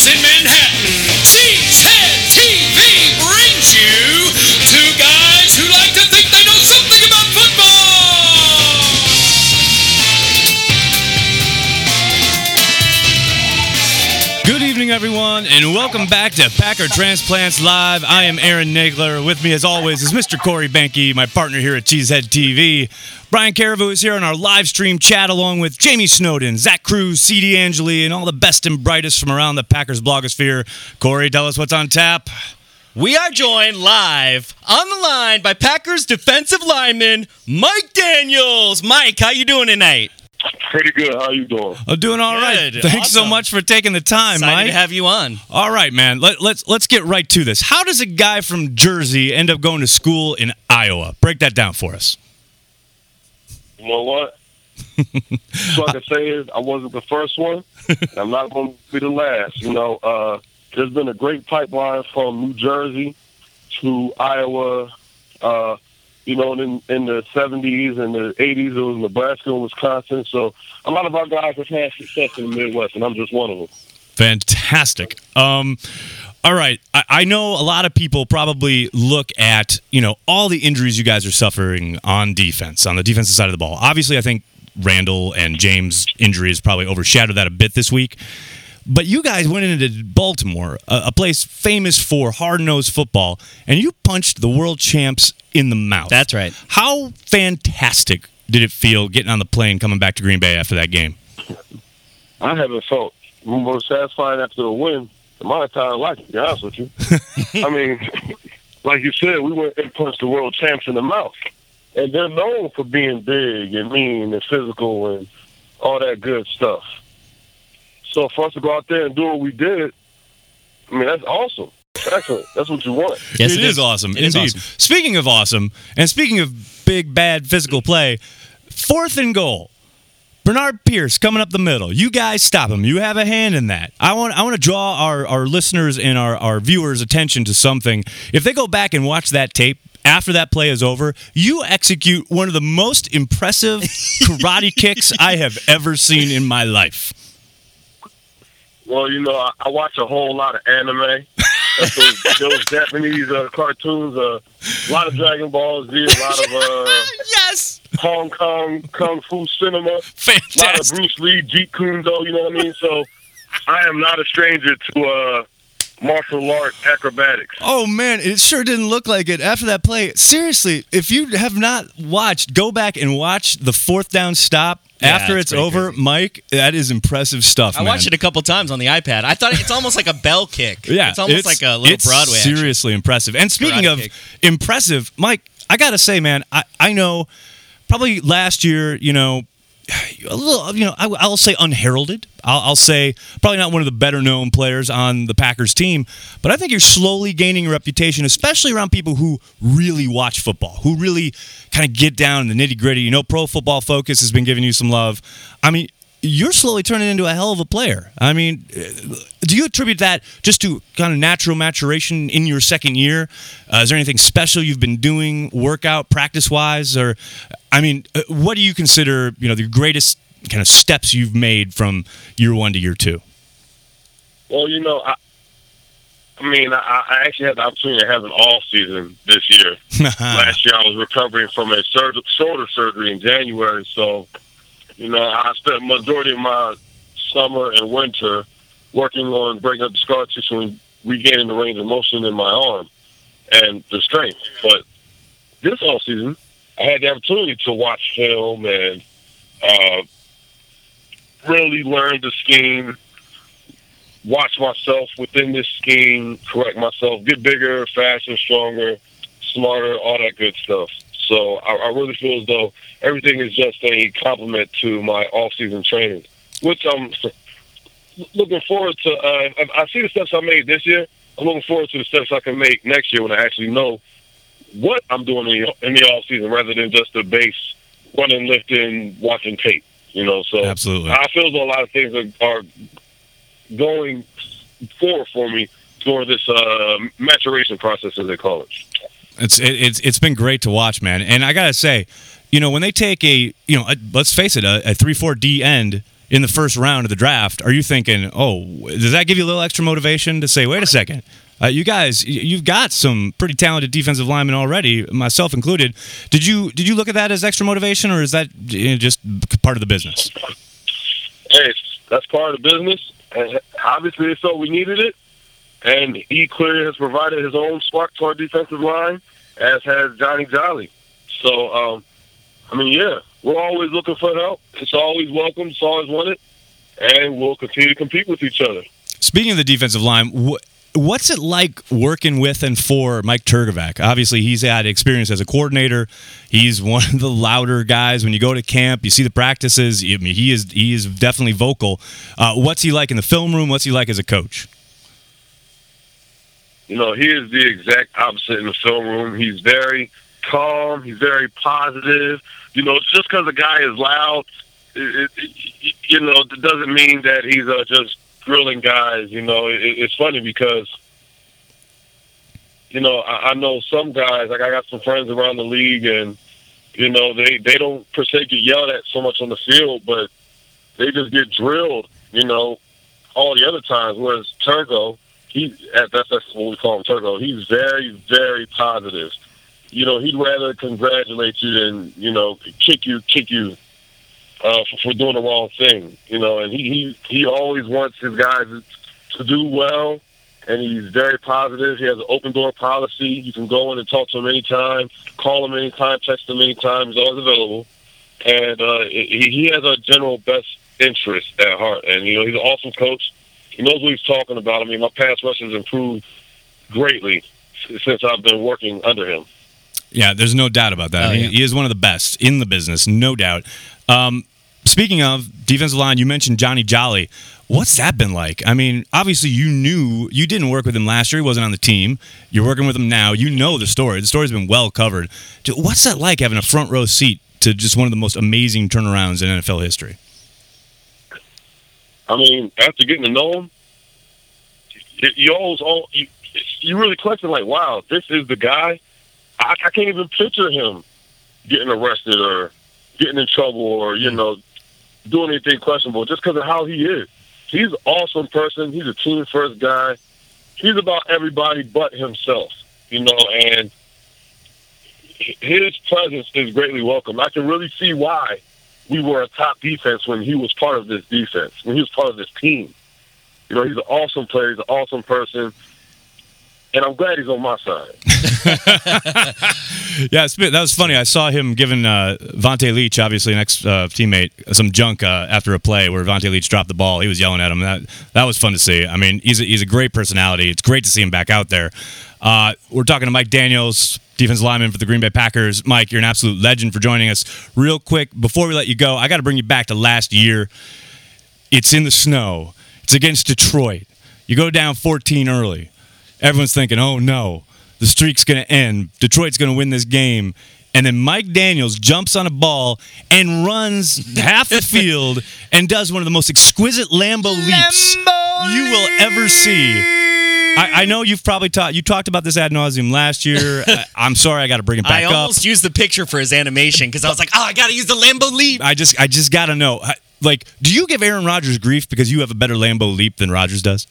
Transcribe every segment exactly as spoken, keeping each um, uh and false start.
Studios in Manhattan, Cheesehead T V brings you two guys who like to think they know something about football. Good evening, everyone, and welcome back to Packer Transplants Live. I am Aaron Nagler. With me, as always, is Mister Corey Benke, my partner here at Cheesehead T V. Brian Carriveau is here on our live stream chat, along with Jamie Snowden, Zach Cruz, C D Angeli, and all the best and brightest from around the Packers blogosphere. Corey, tell us what's on tap. We are joined live on the line by Packers defensive lineman Mike Daniels. Mike, how you doing tonight? Pretty good. How you doing? I'm doing all right. Good. Thanks Awesome. so much for taking the time, Excited Mike. to have you on. All right, man. Let, let's let's get right to this. How does a guy from Jersey end up going to school in Iowa? Break that down for us. You know what? So I can say is I wasn't the first one. And I'm not going to be the last. You know, uh, there's been a great pipeline from New Jersey to Iowa. Uh, you know, in, in the seventies and the eighties, it was Nebraska and Wisconsin. So a lot of our guys have had success in the Midwest, and I'm just one of them. Fantastic. Um, all right. I, I know a lot of people probably look at, you know, all the injuries you guys are suffering on defense, on the defensive side of the ball. Obviously, I think Randall and James' injuries probably overshadowed that a bit this week. But you guys went into Baltimore, a, a place famous for hard-nosed football, and you punched the world champs in the mouth. That's right. How fantastic did it feel getting on the plane coming back to Green Bay after that game? I haven't felt more satisfied after a win in my entire life, to be honest with you. I mean, like you said, we went and punched the world champs in the mouth. And they're known for being big and mean and physical and all that good stuff. So for us to go out there and do what we did, I mean, that's awesome. Excellent. That's what you want. Yes, it, it is. is awesome. It is Indeed. awesome. Speaking of awesome, and speaking of big, bad physical play, fourth and goal. Bernard Pierce coming up the middle. You guys stop him. You have a hand in that. I want I want to draw our, our listeners and our, our viewers' attention to something. If they go back and watch that tape, after that play is over, you execute one of the most impressive karate kicks I have ever seen in my life. Well, you know, I, I watch a whole lot of anime. That's those, those Japanese uh, cartoons, uh, a lot of Dragon Ball Z, a lot of uh, Yes. Hong Kong Kung Fu cinema, Fantastic. a lot of Bruce Lee, Jeet Kune Do, you know what I mean? So I am not a stranger to uh, martial art acrobatics. Oh, man, it sure didn't look like it after that play. Seriously, if you have not watched, go back and watch the fourth down stop. Yeah, After it's it's over, crazy. Mike, that is impressive stuff, I man. watched it a couple times on the iPad. I thought it's almost like a bell kick. Yeah, It's almost like a little it's Broadway action. seriously impressive. And speaking Karate of kick. impressive, Mike, I got to say, man, I, I know probably last year, you know, a little, you know, I, I'll say unheralded. I'll, I'll say probably not one of the better known players on the Packers team, but I think you're slowly gaining a reputation, especially around people who really watch football, who really kind of get down in the nitty gritty. You know, Pro Football Focus has been giving you some love. I mean, you're slowly turning into a hell of a player. I mean, do you attribute that just to kind of natural maturation in your second year? Uh, is there anything special you've been doing, workout, practice-wise? Or, I mean, uh, what do you consider, you know, the greatest kind of steps you've made from year one to year two? Well, you know, I, I mean, I, I actually had the opportunity to have an off season this year. Last year, I was recovering from a sur- shoulder surgery in January, so you know, I spent the majority of my summer and winter working on breaking up the scar tissue and regaining the range of motion in my arm and the strength. But this off season, I had the opportunity to watch film and uh, really learn the scheme, watch myself within this scheme, correct myself, get bigger, faster, stronger, smarter, all that good stuff. So I, I really feel as though everything is just a compliment to my off-season training, which I'm looking forward to. Uh, I see the steps I made this year. I'm looking forward to the steps I can make next year when I actually know what I'm doing in the, in the off-season rather than just the base running, lifting, watching tape. You know, so Absolutely. I feel as though a lot of things are, are going forward for me during this uh, maturation process, as they call it. It's it, it's it's been great to watch, man. And I gotta say, you know, when they take a, you know, a, let's face it, a, a three four D end in the first round of the draft, are you thinking, oh, does that give you a little extra motivation to say, wait a second, uh, you guys, you've got some pretty talented defensive linemen already, myself included. Did you did you look at that as extra motivation, or is that you know, just part of the business? Hey, that's part of the business. And obviously, they felt we needed it. And he clearly has provided his own spark to our defensive line, as has Johnny Jolly. So, um, I mean, yeah, we're always looking for help. It's always welcome. It's always wanted. And we'll continue to compete with each other. Speaking of the defensive line, wh- what's it like working with and for Mike Turkovac? Obviously, he's had experience as a coordinator. He's one of the louder guys. When you go to camp, you see the practices. I mean, he is he is definitely vocal. Uh, what's he like in the film room? What's he like as a coach? You know, he is the exact opposite in the film room. He's very calm. He's very positive. You know, just because a guy is loud, it, it, you know, it doesn't mean that he's uh, just grilling guys. You know, it, it's funny because, you know, I, I know some guys, like I got some friends around the league, and, you know, they, they don't per se get yelled at so much on the field, but they just get drilled, you know, all the other times, whereas Turco, He, that's, that's what we call him, Turco. He's very, very positive. You know, he'd rather congratulate you than, you know, kick you, kick you uh, for, for doing the wrong thing. You know, and he, he, he always wants his guys to do well, and he's very positive. He has an open door policy. You can go in and talk to him anytime, call him anytime, text him anytime. He's always available. And uh, he, he has a general best interest at heart. And, you know, he's an awesome coach. He knows what he's talking about. I mean, my pass rush has improved greatly since I've been working under him. Yeah, there's no doubt about that. Oh, I mean, yeah. He is one of the best in the business, no doubt. Um, speaking of defensive line, you mentioned Johnny Jolly. What's that been like? I mean, obviously you knew you didn't work with him last year. He wasn't on the team. You're working with him now. You know the story. The story's been well covered. What's that like, having a front row seat to just one of the most amazing turnarounds in N F L history? I mean, after getting to know him, it, you always all you, you really question like, wow, this is the guy. I, I can't even picture him getting arrested or getting in trouble or you know doing anything questionable just because of how he is. He's an awesome person. He's a team first guy. He's about everybody but himself, you know, and his presence is greatly welcome. I can really see why we were a top defense when he was part of this defense, when he was part of this team. You know, he's an awesome player. He's an awesome person. And I'm glad he's on my side. Yeah, it's been, that was funny. I saw him giving uh, Vontae Leach, obviously an ex-teammate, uh, some junk uh, after a play where Vontae Leach dropped the ball. He was yelling at him. That that was fun to see. I mean, he's a, he's a great personality. It's great to see him back out there. Uh, we're talking to Mike Daniels, defensive lineman for the Green Bay Packers. Mike, you're an absolute legend for joining us. Real quick, before we let you go, I got to bring you back to last year. It's in the snow. It's against Detroit. You go down fourteen early. Everyone's thinking, oh, no, the streak's going to end. Detroit's going to win this game. And then Mike Daniels jumps on a ball and runs half the field and does one of the most exquisite Lambo leaps Lambo you will ever see. I, I know you've probably talked. You talked about this ad nauseum last year. I, I'm sorry, I got to bring it back I up. almost used the picture for his animation because I was like, oh, I got to use the Lambo leap. I just, I just got to know. Like, do you give Aaron Rodgers grief because you have a better Lambo leap than Rodgers does?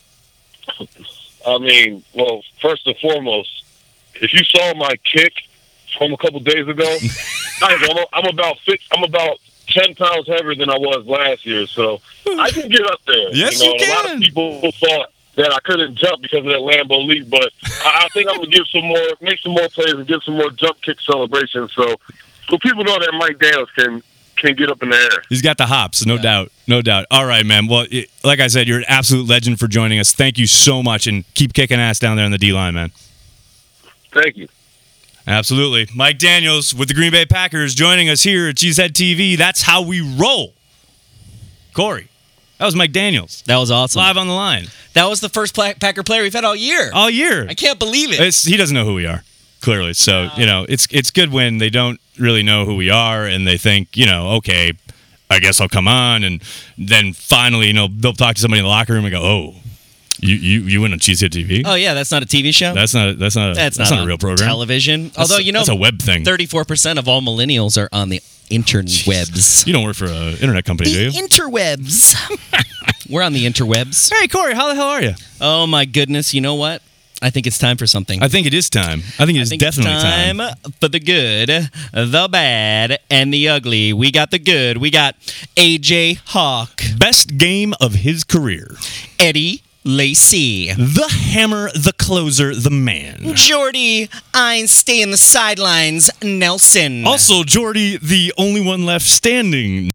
I mean, well, first and foremost, if you saw my kick from a couple days ago, I'm, I'm about I'm about ten pounds heavier than I was last year, so I can get up there. Yes, you know, you and a lot can. of people thought that I couldn't jump because of that Lambo leap, but I, I think I'm gonna give some more, make some more plays, and give some more jump kick celebrations. So, so people know that Mike Daniels can. can get up in the air. He's got the hops, no Yeah. doubt. No doubt. All right, man. Well, it, like I said, you're an absolute legend for joining us. Thank you so much, and keep kicking ass down there on the D-line, man. Thank you. Absolutely. Mike Daniels with the Green Bay Packers joining us here at Cheesehead T V. That's how we roll. Corey, that was Mike Daniels. That was awesome. Live on the line. That was the first pla- Packer player we've had all year. All year. I can't believe it. It's, he doesn't know who we are, clearly. So, you know, it's it's good when they don't really know who we are and they think, you know, okay, I guess I'll come on. And then finally, you know, they'll talk to somebody in the locker room and go, oh, you you, you went on Cheesehead T V? Oh yeah, that's not a T V show. That's not that's not a, that's, that's not, not a real program. Television. That's- Although you know, that's a web thing. Thirty-four percent of all millennials are on the interwebs. You don't work for an internet company, do you? The interwebs. We're on the interwebs. Hey, Corey, how the hell are you? Oh, my goodness. You know what? I think it's time for something. I think it is time. I think it is I think definitely it's time. time for the good, the bad, and the ugly. We got the good. We got A J Hawk, Best game of his career. Eddie Lacy, The hammer, the closer, the man. Jordy, I stay in the sidelines, Nelson. Also, Jordy, the only one left standing.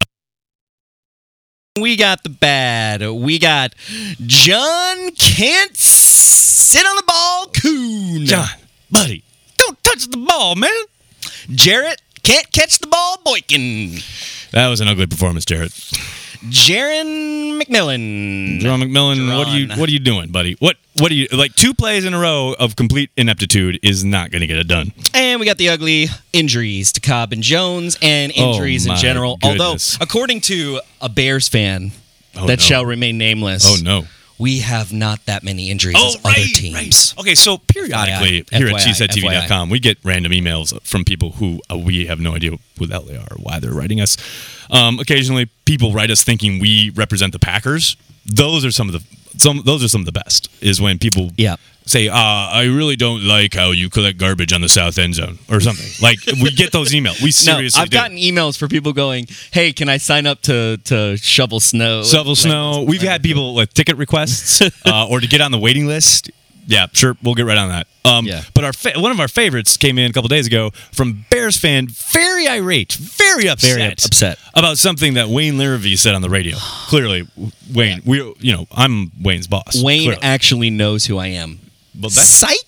We got the bad. We got John Can't Sit on the Ball Coon. John, buddy, don't touch the ball, man. Jarrett Can't Catch the Ball Boykin. That was an ugly performance, Jarrett. Jaron McMillan. Jerome McMillan, what are you what are you doing, buddy? What what are you like two plays in a row of complete ineptitude is not going to get it done. And we got the ugly injuries to Cobb and Jones and injuries Oh, in my general. goodness. Although, according to a Bears fan Oh, that no. shall remain nameless, Oh no. we have not that many injuries Oh, as right, other teams. right. Okay, so periodically F Y I, here at F Y I, cheesehead T V dot com, we get random emails from people who uh, we have no idea who the hell they are or why they're writing us. Um, occasionally, people write us thinking we represent the Packers. Those are some of the some. Those are some of the best. Is when people Yeah. say, uh, "I really don't like how you collect garbage on the south end zone" or something. Like we get those emails. We No, seriously I've do. gotten emails for people going, "Hey, can I sign up to to shovel snow?" Shovel snow. We've had people with ticket requests uh, or to get on the waiting list. Yeah, sure. We'll get right on that. Um, Yeah. But our fa- one of our favorites came in a couple days ago from Bears fan, very irate, very upset, Very upset. about something that Wayne Larrivee said on the radio. Clearly, Wayne, we, you know, I'm Wayne's boss. Wayne clearly. actually knows who I am. Well, that- Psych.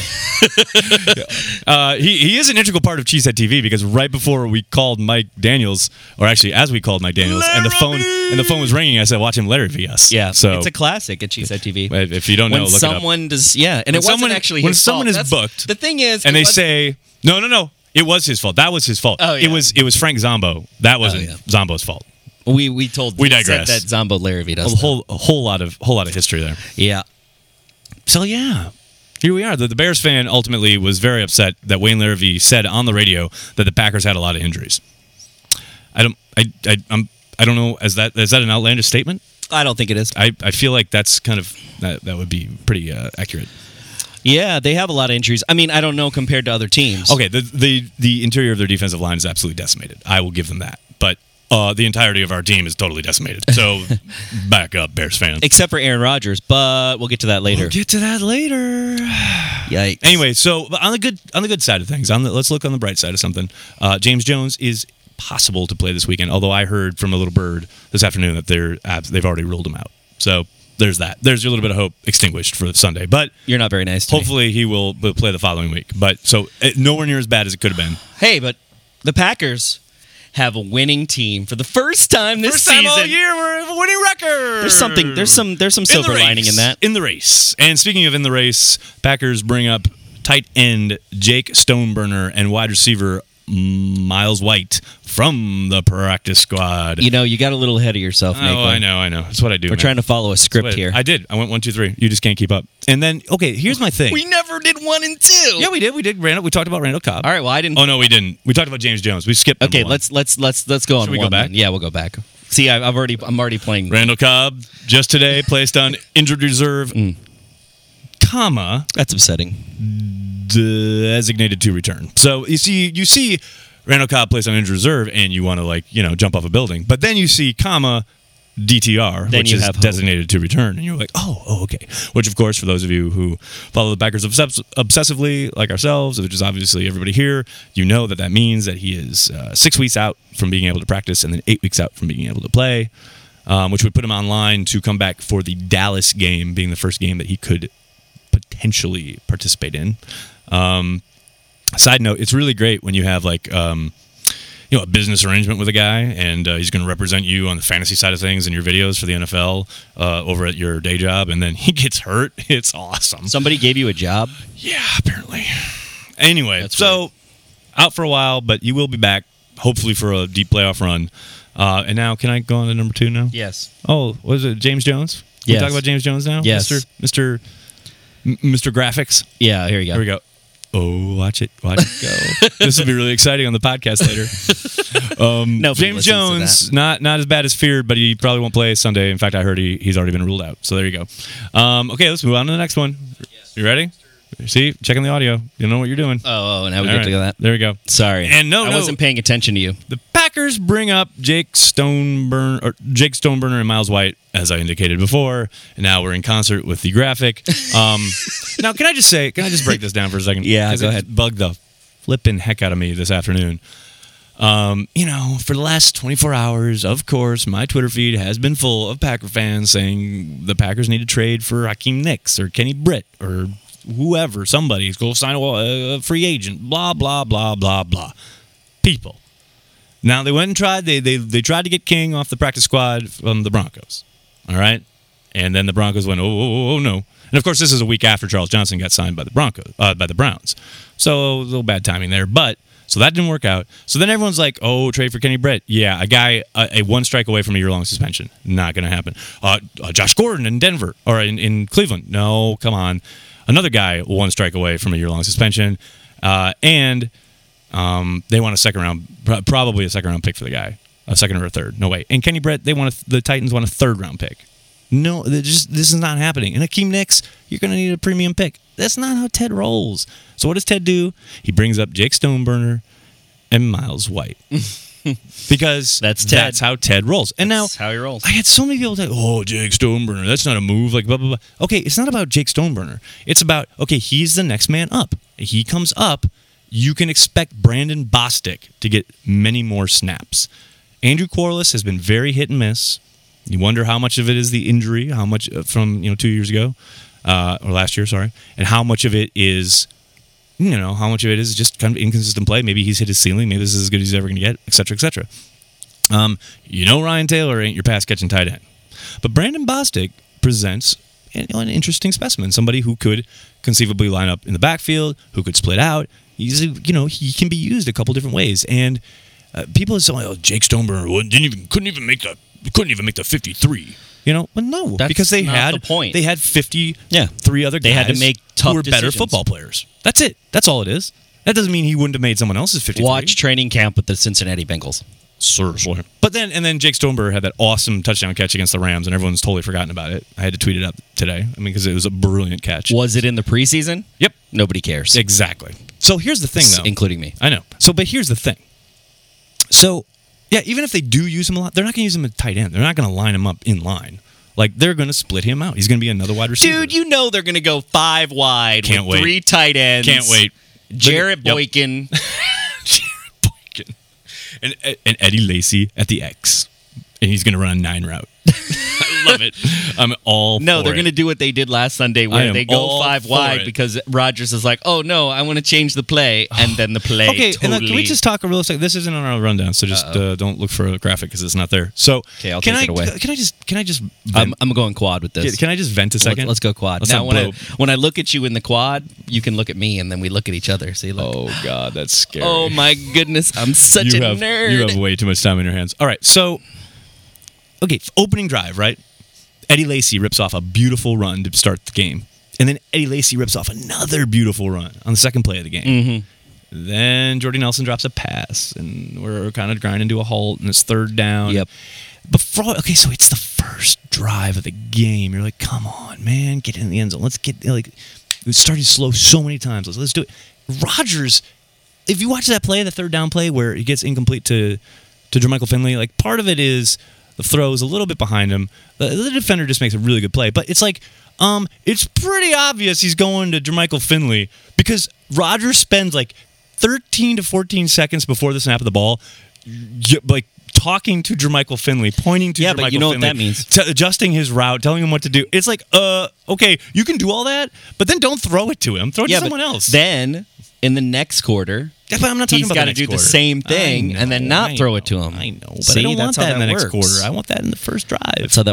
Uh, he, he is an integral part of Cheesehead T V because right before we called Mike Daniels, or actually as we called Mike Daniels, and the phone and the phone was ringing, I said, "Watch him Larrivee us." Yeah, so it's a classic at Cheesehead T V. if if you don't know, When look someone does, yeah, and it When wasn't someone- actually when his someone fault. is That's- booked, The thing is, it up. And it they wasn't- say, "No, no, no, it was his fault. That was his fault. Oh, It yeah. was it was Frank Zombo. That wasn't yeah. Zombo's fault." we we told We said digress. that Zombo Larrivee A does. that. whole a whole lot of whole lot of history there. Yeah. So yeah, here we are. The, the Bears fan ultimately was very upset that Wayne Larrivee said on the radio that the Packers had a lot of injuries. I don't. I. I. I'm. I don't know. Is that is that an outlandish statement? I don't think it is. I. I feel like that's kind of that. That would be pretty uh, accurate. Yeah, they have a lot of injuries. I mean, I don't know compared to other teams. Okay. The the the interior of their defensive line is absolutely decimated. I will give them that. But uh, the entirety of our team is totally decimated. So back up, Bears fans. Except for Aaron Rodgers, but we'll get to that later. We'll get to that later. Yikes. Anyway, so on the good on the good side of things, on the, let's look on the bright side of something. Uh, James Jones is possible to play this weekend. Although I heard from a little bird this afternoon that they're abs- they've already ruled him out. So there's that. There's your little bit of hope extinguished for Sunday. But You're not very nice to me. hopefully he will, will play the following week. But so uh, nowhere near as bad as it could have been. Hey, but the Packers have a winning team for the first time this First season. time all year we're a winning record. There's something. There's some. There's some In the silver race. lining in that. In the race. And speaking of in the race, Packers bring up tight end Jake Stoneburner and wide receiver Miles White from the practice squad. You know, you got a little ahead of yourself, Oh, Nate. I know, I know. That's what I do. We're man. trying to follow a script That's what I- here. I did. I went one, two, three. You just can't keep up. And then, okay, here's my thing. we never did one and two. yeah, we did. We did. Randall. We talked about Randall Cobb. All right. Well, I didn't. Oh no, we didn't. We talked about James Jones. We skipped. number okay. one. Let's let's let's let's go on. Should we go one back? then. Yeah, we'll go back. See, I, I've already. I'm already playing. Randall Cobb just today placed on injured reserve, Mm. comma That's upsetting. designated to return. So you see, you see Randall Cobb placed on injured reserve, and you want to like you know jump off a building, but then you see comma D T R, Then which you is have hope. designated to return, and you're like, oh, oh, okay. Which of course, for those of you who follow the Packers obsess- obsessively, like ourselves, which is obviously everybody here, you know that that means that he is uh, six weeks out from being able to practice, and then eight weeks out from being able to play. Um, which would put him online to come back for the Dallas game, being the first game that he could potentially participate in. Um, side note, it's really great when you have like um, you know a business arrangement with a guy, and uh, he's going to represent you on the fantasy side of things in your videos for the N F L uh, over at your day job, and then he gets hurt. It's awesome. Somebody gave you a job. Yeah, apparently. Anyway, That's so weird. out for a while, but you will be back, hopefully for a deep playoff run. Uh, and now, can I go on to number two now? Yes. Oh, was it James Jones? Yes. We talk about James Jones now? Yes. Mister Mister M- Mister Graphics. Yeah. Here you go. Here we go. Oh, watch it, watch it go. This will be really exciting on the podcast later. Um, Nobody James listens to Jones, not not as bad as feared, but he probably won't play Sunday. In fact, I heard he, he's already been ruled out. So there you go. Um, okay, let's move on to the next one. You ready? See, checking the audio. You know what you're doing. Oh, now we All get right, to that. There we go. Sorry. And no, I no. wasn't paying attention to you. The Packers bring up Jake Stoneburner, or Jake Stoneburner and Miles White, as I indicated before, and now we're in concert with the graphic. Um, now, can I just say, can I just break this down for a second? Yeah, 'Cause go it ahead. Bugged the flipping heck out of me this afternoon. Um, you know, for the last twenty-four hours, of course, my Twitter feed has been full of Packer fans saying the Packers need to trade for Hakeem Nicks or Kenny Britt or whoever, somebody, go sign a, a free agent, blah, blah, blah, blah, blah. People. Now, they went and tried, they, they, they tried to get King off the practice squad from the Broncos, all right? And then the Broncos went, oh, oh, oh, oh, no. And, of course, this is a week after Charles Johnson got signed by the Broncos, uh, by the Browns. So, a little bad timing there, but... So that didn't work out. So then everyone's like, oh, trade for Kenny Britt. Yeah, a guy, a, a one strike away from a year-long suspension. Not going to happen. Uh, uh, Josh Gordon in Denver, or in, in Cleveland. No, come on. Another guy, one strike away from a year-long suspension. Uh, and um, they want a second-round, probably a second-round pick for the guy. A second or a third. No way. And Kenny Britt, they want a, the Titans want a third-round pick. No, just this is not happening. And Hakeem Nicks, you're going to need a premium pick. That's not how Ted rolls. So what does Ted do? He brings up Jake Stoneburner and Miles White. Because That's Ted. that's how Ted rolls. And That's now, how he rolls. I had so many people say, oh, Jake Stoneburner, that's not a move, like blah, blah, blah. Okay, it's not about Jake Stoneburner. It's about, okay, he's the next man up. He comes up, you can expect Brandon Bostic to get many more snaps. Andrew Corliss has been very hit and miss. You wonder how much of it is the injury, how much from you know two years ago, uh, or last year, sorry, and how much of it is, you know, how much of it is just kind of inconsistent play. Maybe he's hit his ceiling. Maybe this is as good as he's ever going to get, et cetera, et cetera. Um, you know, Ryan Taylor ain't your pass catching tight end, but Brandon Bostic presents you know, an interesting specimen, somebody who could conceivably line up in the backfield, who could split out. He's, you know, he can be used a couple different ways, and uh, people are saying, "Oh, Jake Stoneburner didn't even couldn't even make the." Couldn't even make the fifty-three. You know, well, no, That's because they not had the point. they had fifty, Yeah. three other guys They had to make tough who were better decisions. football players. That's it. That's all it is. That doesn't mean he wouldn't have made someone else's fifty-three. Watch training camp with the Cincinnati Bengals. Seriously. But then, and then Jake Stoneburner had that awesome touchdown catch against the Rams, and everyone's totally forgotten about it. I had to tweet it out today. I mean, because it was a brilliant catch. Was it in the preseason? Yep. Nobody cares. Exactly. So here's the thing, though. Including me. I know. So, but here's the thing. So, yeah, even if they do use him a lot, they're not going to use him at tight end. They're not going to line him up in line. Like, they're going to split him out. He's going to be another wide receiver. Dude, you know they're going to go five wide Can't with wait. three tight ends. Can't wait. Jarrett Yep. Boykin. Jared Boykin. And, and Eddie Lacy at the X. And he's going to run a nine route. I love it. I'm all No, for they're it. going to do what they did last Sunday I where am they go all five for wide it. because Rodgers is like, oh, no, I want to change the play. And then the play Okay, totally... and then can we just talk a real second? This isn't on our rundown, so just uh, don't look for a graphic because it's not there. So, Okay, I'll can take I, it away. Can I just? Can I just? I'm, Vent? I'm going quad with this. Can I just vent a second? Let's, let's go quad. Let's now, not when I, blow- when I look at you in the quad, you can look at me, and then we look at each other. See, look. Oh God, that's scary. Oh, my goodness. I'm such you a have, nerd. You have way too much time in your hands. All right, so okay, opening drive, right? Eddie Lacy rips off a beautiful run to start the game, and then Eddie Lacy rips off another beautiful run on the second play of the game. Mm-hmm. Then Jordy Nelson drops a pass, and we're kind of grinding to a halt, and it's third down. Yep. Before, okay, so it's the first drive of the game. You're like, come on, man, get in the end zone. Let's get like we started slow so many times. Let's let's do it. Rodgers, if you watch that play, the third down play where he gets incomplete to to Jermichael Finley, like part of it is the throw is a little bit behind him. The, the defender just makes a really good play, but it's like um, it's pretty obvious he's going to Jermichael Finley because Rodgers spends like thirteen to fourteen seconds before the snap of the ball, y- like talking to Jermichael Finley, pointing to Yeah, Jermichael but you know what Finley, that means. t- adjusting his route, telling him what to do. It's like, uh, okay, you can do all that, but then don't throw it to him. Throw it yeah, to someone but else. Then, in the next quarter, Yeah, but I'm not talking he's about got the to next do the quarter. same thing I and then know, not I throw it to know, him. I know, but See, I don't that's want how that in the that next works. quarter. I want that in the first drive. That's how that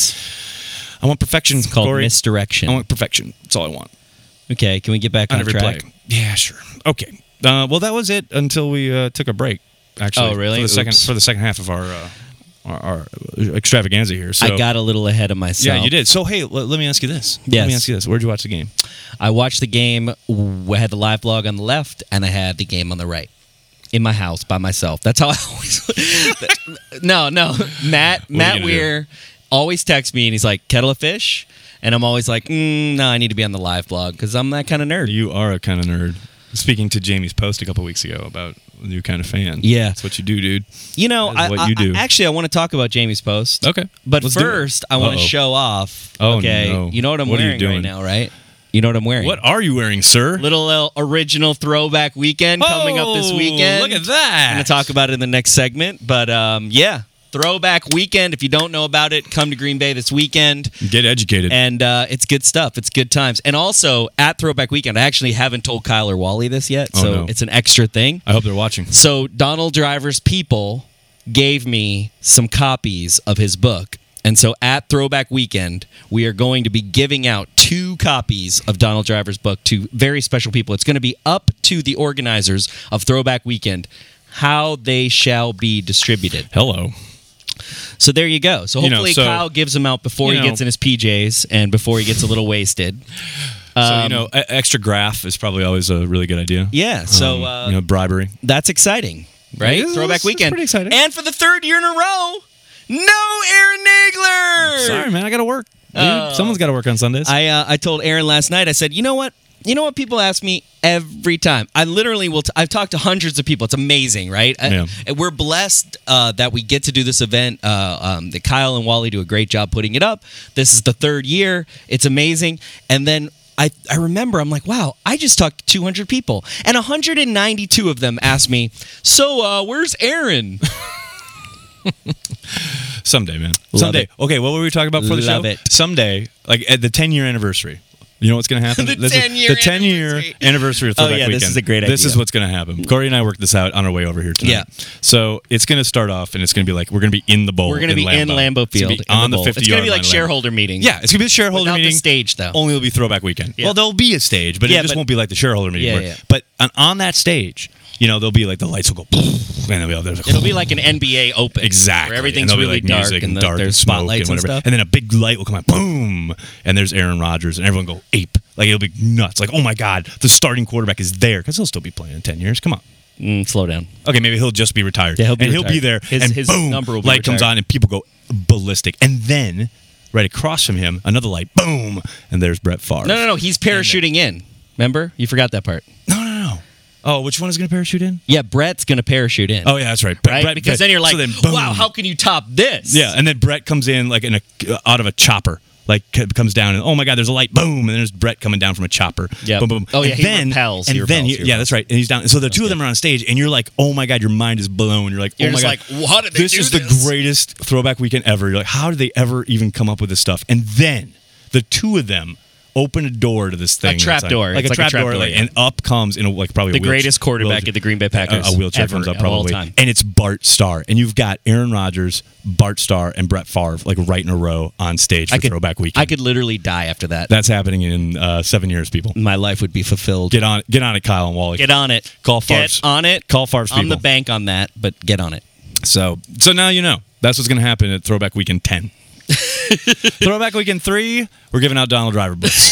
works. I want perfection. It's called Corey. misdirection. I want perfection. That's all I want. Okay, can we get back On on, every track? play. Yeah, sure. Okay. Uh, well, that was it until we uh, took a break. Actually, Oh, really? For the second Oops. for the second half of our uh, our, our extravaganza here. So I got a little ahead of myself. yeah, you did. So hey, l- let me ask you this. Let Yes. me ask you this. Where'd you watch the game? I watched the game. I had the live blog on the left, and I had the game on the right. In my house by myself. That's how I always. no, no. Matt you Matt gonna Weir always texts me, and he's like, "Kettle of fish," and I'm always like, mm, "No, I need to be on the live blog because I'm that kind of nerd." You are a kind of nerd. Speaking to Jamie's post a couple weeks ago about the new kind of fan. Yeah. That's what you do, dude. You know, That is I, what I- you do. I- actually, I want to talk about Jamie's post. Okay. But Let's do it. first, I want to Uh-oh. show off. Oh, okay, no. you know what I'm What are you wearing right doing? now, right? You know what I'm wearing. What are you wearing, sir? Little uh, original throwback weekend coming up this Oh, weekend. Look at that. I'm going to talk about it in the next segment. But um, yeah, throwback weekend. If you don't know about it, come to Green Bay this weekend. Get educated. And uh, it's good stuff. It's good times. And also, at Throwback Weekend, I actually haven't told Kyle or Wally this yet. Oh, So no. it's an extra thing. I hope they're watching. So Donald Driver's people gave me some copies of his book. And so at Throwback Weekend, we are going to be giving out two copies of Donald Driver's book to very special people. It's going to be up to the organizers of Throwback Weekend how they shall be distributed. Hello. So there you go. So You know, hopefully so- Kyle gives them out before you he know- gets in his P Js and before he gets a little wasted. so, Um, you know, e- extra graph is probably always a really good idea. Yeah, so Um, uh, you know, bribery. that's exciting, right? It is- Throwback it's- it's Weekend. pretty exciting. And for the third year in a row, no Aaron Nagler. Sorry, man. I got to work. Dude, Oh. someone's got to work on Sundays. I uh, I told Aaron last night. I said, you know what? You know what people ask me every time. I literally will. T- I've talked to hundreds of people. It's amazing, right? I- Yeah. and we're blessed uh, that we get to do this event. Uh, um, that Kyle and Wally do a great job putting it up. This is the third year. It's amazing. And then I I remember I'm like, wow, I just talked to two hundred people, and one hundred ninety-two of them asked me, so uh, where's Aaron? Someday, man. Love Someday. it. Okay, what were we talking about for the Love show? it. Someday, like at the ten-year anniversary. You know what's going to happen? The This is- ten-year the ten-year anniversary. anniversary of Oh, Throwback yeah, Weekend. this is a great This idea. is what's going to happen. Corey and I worked this out on our way over here tonight. Yeah. So it's going to start off, and it's going to be like we're going to be in the bowl. We're going to be in Lambeau It's gonna Field be in on the bowl. fifty. It's going to be yard like line of Lambeau. shareholder meeting. Yeah, it's going to be a shareholder Without the meeting. stage, though. Only it'll be Throwback Weekend. Yeah. Well, there'll be a stage, but Yeah, it just but- won't be like the shareholder meeting. Yeah, where- yeah. But on, on that stage, you know, there'll be like the lights will go, and then we'll, there's a It'll be like an N B A Open. Exactly. Where everything's and there'll really be like dark music and, the, dark there's and smoke spotlights and and, whatever. stuff. And then a big light will come out, boom, and there's Aaron Rodgers, and everyone go ape. Like it'll be nuts. Like, oh my God, the starting quarterback is there because he'll still be playing in ten years. Come on. Mm, slow down. Okay, maybe he'll just be retired. Yeah, he'll be and he'll be there, retired. His- and his boom, number will be light comes retired. on, and people go ballistic. And then, right across from him, another light, boom, and there's Brett Favre. No, no, no. He's parachuting in. Remember? You forgot that part. no, no, no. Oh, which one is going to parachute in? Yeah, Brett's going to parachute in. Oh, yeah, that's right. right? Brett- because Brett- then you're like, so then, boom. wow, how can you top this? Yeah, and then Brett comes in like in a uh, out of a chopper, like c- comes down, and oh my God, there's a light, boom, and then there's Brett coming down from a chopper. Yep. Boom, boom. Oh, yeah, and he then, repels, And he then, repels, he- he yeah, that's right. And he's down. So the two of them are on stage, and you're like, oh my God, your mind is blown. You're like, You're oh my just God, like, how did they this do is this? the greatest Throwback Weekend ever. You're like, how did they ever even come up with this stuff? And then the two of them open a door to this thing. trap that's door. like It's a like a trap trap door, door, like, yeah. and up comes in a, like probably The a wheelchair- greatest quarterback wheelchair- at the Green Bay Packers A, a wheelchair ever, comes up of all probably, time. and it's Bart Starr, and you've got Aaron Rodgers, Bart Starr, and Brett Favre like right in a row on stage for I could, Throwback Weekend. I could literally die after that. That's happening in uh, seven years, people. My life would be fulfilled. Get on, get on it, Kyle and Wally. Get on it. Call Get Favre's. on it. Call Favre's I'm the people. bank on that, but get on it. So, so now you know. That's what's going to happen at Throwback Weekend ten. Throwback Weekend three, we're giving out Donald Driver books.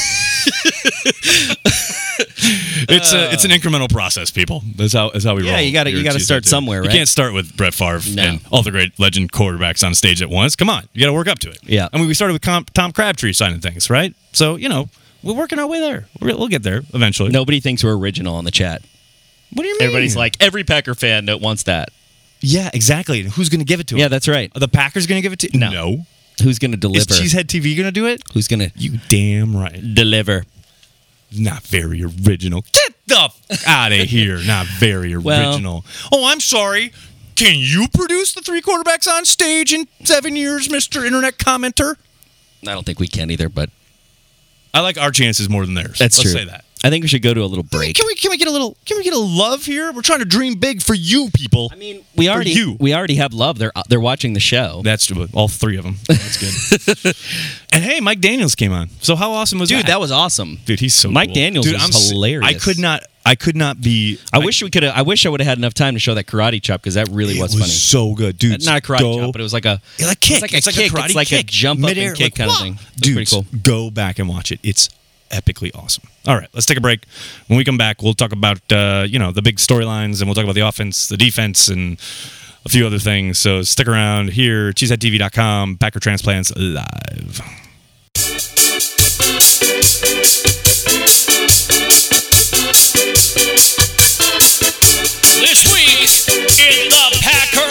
it's a, it's an incremental process, people. That's how that's how we Yeah, roll. you gotta- here you at gotta Tuesday start Too. somewhere, You right? can't start with Brett Favre No. and all the great legend quarterbacks on stage at once. Come on, you got to work up to it. Yeah. I mean, we started with Com- Tom Crabtree signing things, right? So you know, we're working our way there. We're, we'll get there eventually. Nobody thinks we're original on the chat. What do you mean? Everybody's like, every Packer fan that wants that. yeah, exactly. Who's going to give it to him? Yeah, that's right. Are the Packers going to give it to? No. no. Who's going to Is deliver? Cheesehead T V going to do it? Who's going to You damn right. deliver? Not very original. Get the f- out of here. Not very Well- original. Oh, I'm sorry. Can you produce the three quarterbacks on stage in seven years, Mister Internet Commenter? I don't think we can either, but I like our chances more than theirs. that's Let's true. say that. I think we should go to a little break. Can we can we get a little can we get a love here? We're trying to dream big for you people. I mean, we already you. we already have love. They're they're watching the show. That's true. All three of them. That's good. And hey, Mike Daniels came on. So how awesome was Dude, that? that was awesome. Dude, he's so Mike cool. Daniels Dude, is I'm s- hilarious. I could not. I could not be. I wish we could have. I wish I would have had enough time to show that karate chop because that really it was, was funny. so good, dude. Not a karate go, chop, but it was like a Yeah, like kick. It's like a It's like a kick. karate it's like kick. a jump up Midair, and kick like, kind wah! of thing. It's Dude, pretty cool. go back and watch it. It's epically awesome. All right, let's take a break. When we come back, we'll talk about uh, you know the big storylines, and we'll talk about the offense, the defense, and a few other things. So stick around here. cheesehead T V dot com. Packer Transplants live. This week in the Packer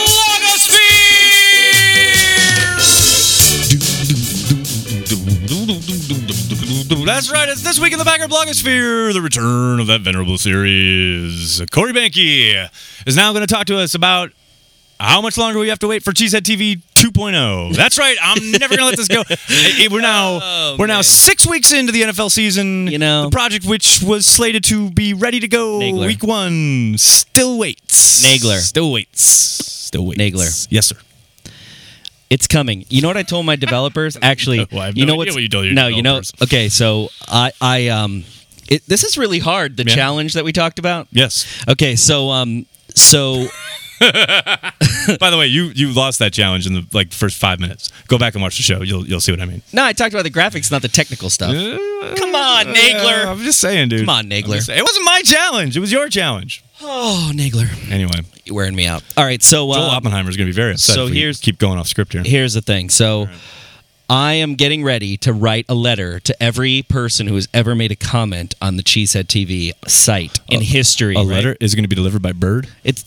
blogosphere. That's right. It's this week in the Packer Blogosphere, the return of that venerable series. Corey Banky is now going to talk to us about how much longer we have to wait for Cheesehead T V two point oh. That's right. I'm never going to let this go. It- it- we're now Oh, we're now man. six weeks into the N F L season. You know- the project which was slated to be ready to go Nagler. week one still waits. Nagler. Still waits. Still waits. Nagler. Yes, sir. It's coming. You know what I told my developers? Actually, Well, I have you no know idea what's- what you told your No, you know. developers. Okay, so I, I, um, it, this is really hard. The Yeah. challenge that we talked about. Yes. Okay, so, um, so By the way, you you lost that challenge in the like first five minutes. Go back and watch the show. You'll you'll see what I mean. no, I talked about the graphics, not the technical stuff. Come on, Nagler. Uh, I'm just saying, dude. Come on, I'm Nagler. just saying. It wasn't my challenge. It was your challenge. Oh, Nagler, Anyway, you're wearing me out. All right, so Joel uh, Oppenheimer is going to be very upset so if we here's- keep going off script here. here's the thing. So I am getting ready to write a letter to every person who has ever made a comment on the Cheesehead T V site in history. A right? letter is going to be delivered by Bird. It's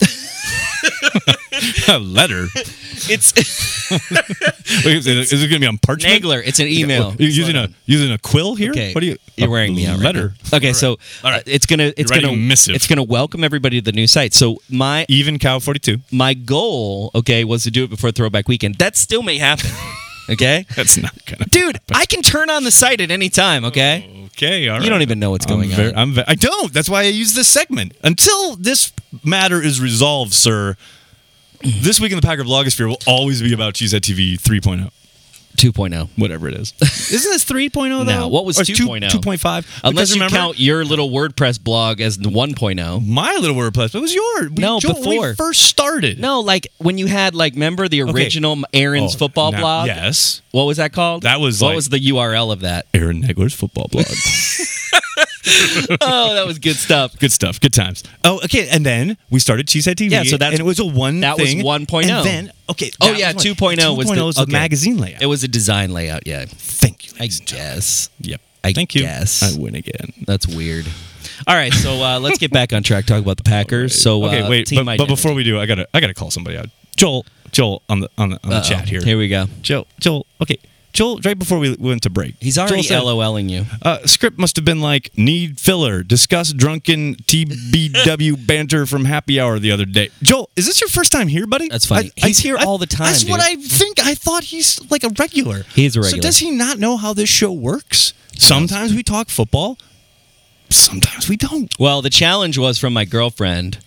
A letter. it's Wait, is it, is it going to be on parchment? Nagler. It's an email. You're using a using a quill here. Okay, What are you? You're a wearing me out. right letter. now. Okay, so All right. uh, it's gonna it's You're gonna writing a missive. it's gonna welcome everybody to the new site. So my Even Cow forty-two. my goal, okay, was to do it before Throwback Weekend. That still may happen. Okay, That's not gonna. dude, I can turn on the site at any time. Okay, Okay, all right. You don't even know what's going I'm very, on. I'm ve- I don't. That's why I use this segment. Until this matter is resolved, sir, this week in the Packer Blogosphere will always be about Cheesehead T V three point oh. two point oh. Whatever it is. Isn't this three point oh, though? No, what was Or two point oh? two point five? Unless Because you remember, count your little WordPress blog as the one point oh. my little WordPress, but it was yours. We- No, Joel, when before. we first started. No, like when you had like remember the original Aaron's Oh, football now- blog? Yes. What was that called? That was what like- was the U R L of that? Aaron Negler's football blog. Oh, that was good stuff. Good stuff. Good times. Oh, okay. And then we started Cheesehead T V. Yeah, so that's- and it was a one that was thing. one point oh. And then, okay. Oh that yeah, was one- two point oh was the, was the okay. magazine layout. It was a design layout. Yeah, Thank you. I guess. Yep. I Thank you. guess. I win again. That's weird. All right, so uh, let's get back on track. Talk about the Packers. So okay, uh, wait. team But, but identity. before we do, I gotta I gotta call somebody out. Joel. Joel on the on the on the Uh-oh. chat here. Here we go. Joel. Joel. Okay. Joel. Right before we went to break, He's already Joel said, LOLing you. Uh, script must have been like need filler. Discuss drunken T B W banter from happy hour the other day. Joel, is this your first time here, buddy? That's funny. He's here all the time, That's dude. what I think. I thought he's like a regular. He's a regular. So does he not know how this show works? Sometimes we talk football. Sometimes we don't. Well, the challenge was from my girlfriend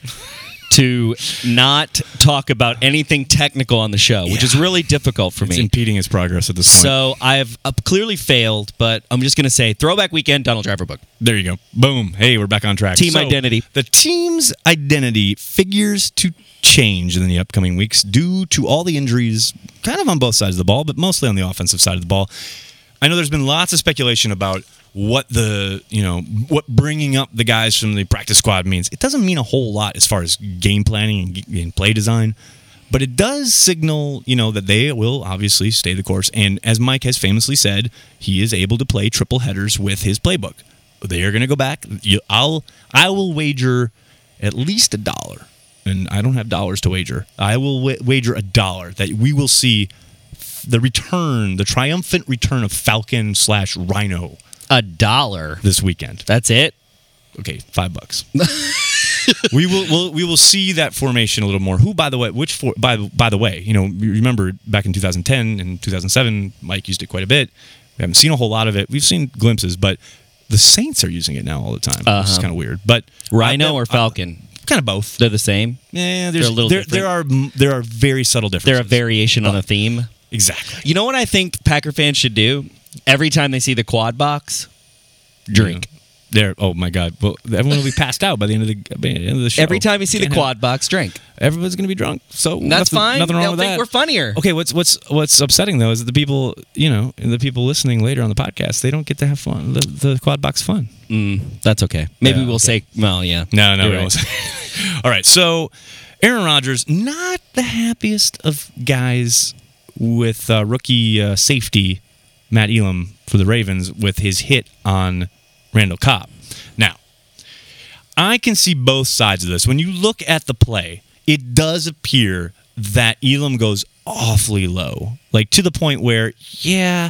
to not talk about anything technical on the show, which is Yeah. really difficult for It's me. impeding his progress at this point. So I've uh, clearly failed, but I'm just going to say Throwback Weekend, Donald Driver book. There you go. Boom. Hey, we're back on track. Team So, identity. The team's identity figures to change in the upcoming weeks due to all the injuries, kind of on both sides of the ball, but mostly on the offensive side of the ball. I know there's been lots of speculation about what the, you know, what bringing up the guys from the practice squad means. It doesn't mean a whole lot as far as game planning and g- and play design, but it does signal, you know, that they will obviously stay the course. And as Mike has famously said, he is able to play triple headers with his playbook. They are going to go back. You, I'll, I will wager at least a dollar, and I don't have dollars to wager. I will wa- wager a dollar that we will see the return, the triumphant return of Falcon slash Rhino A dollar. this weekend. That's it? Okay, five bucks. we will we'll, we will see that formation a little more. Who, by the way, which for by by the way, you know, you remember back in two thousand ten and two thousand seven, Mike used it quite a bit. We haven't seen a whole lot of it. We've seen glimpses, but the Saints are using it now all the time, which is Uh-huh. kind of weird. But Rhino I- or Falcon? kind of both. They're the same. Yeah, there's They're a little there, different. there are mm, there are very subtle They're differences. a variation on a theme. exactly. You know what I think Packer fans should do? Every time they see the quad box, drink. There. Oh my God. Well, everyone will be passed out by the end of the, by the end of the show. Every time you see the Can't quad box, drink. have- everyone's going to be drunk. So That's nothing, fine. Nothing wrong They'll with think that. we're funnier. Okay. What's what's what's upsetting though is that the people, you know, the people listening later on the podcast, they don't get to have fun. The, the quad box fun. Mm, that's okay. Maybe Yeah, we'll okay. say, well, yeah. No, no, You're no. right. All right. So Aaron Rodgers, not the happiest of guys with uh, rookie uh, safety Matt Elam for the Ravens with his hit on Randall Cobb. Now, I can see both sides of this. When you look at the play, it does appear that Elam goes awfully low, like to the point where, yeah,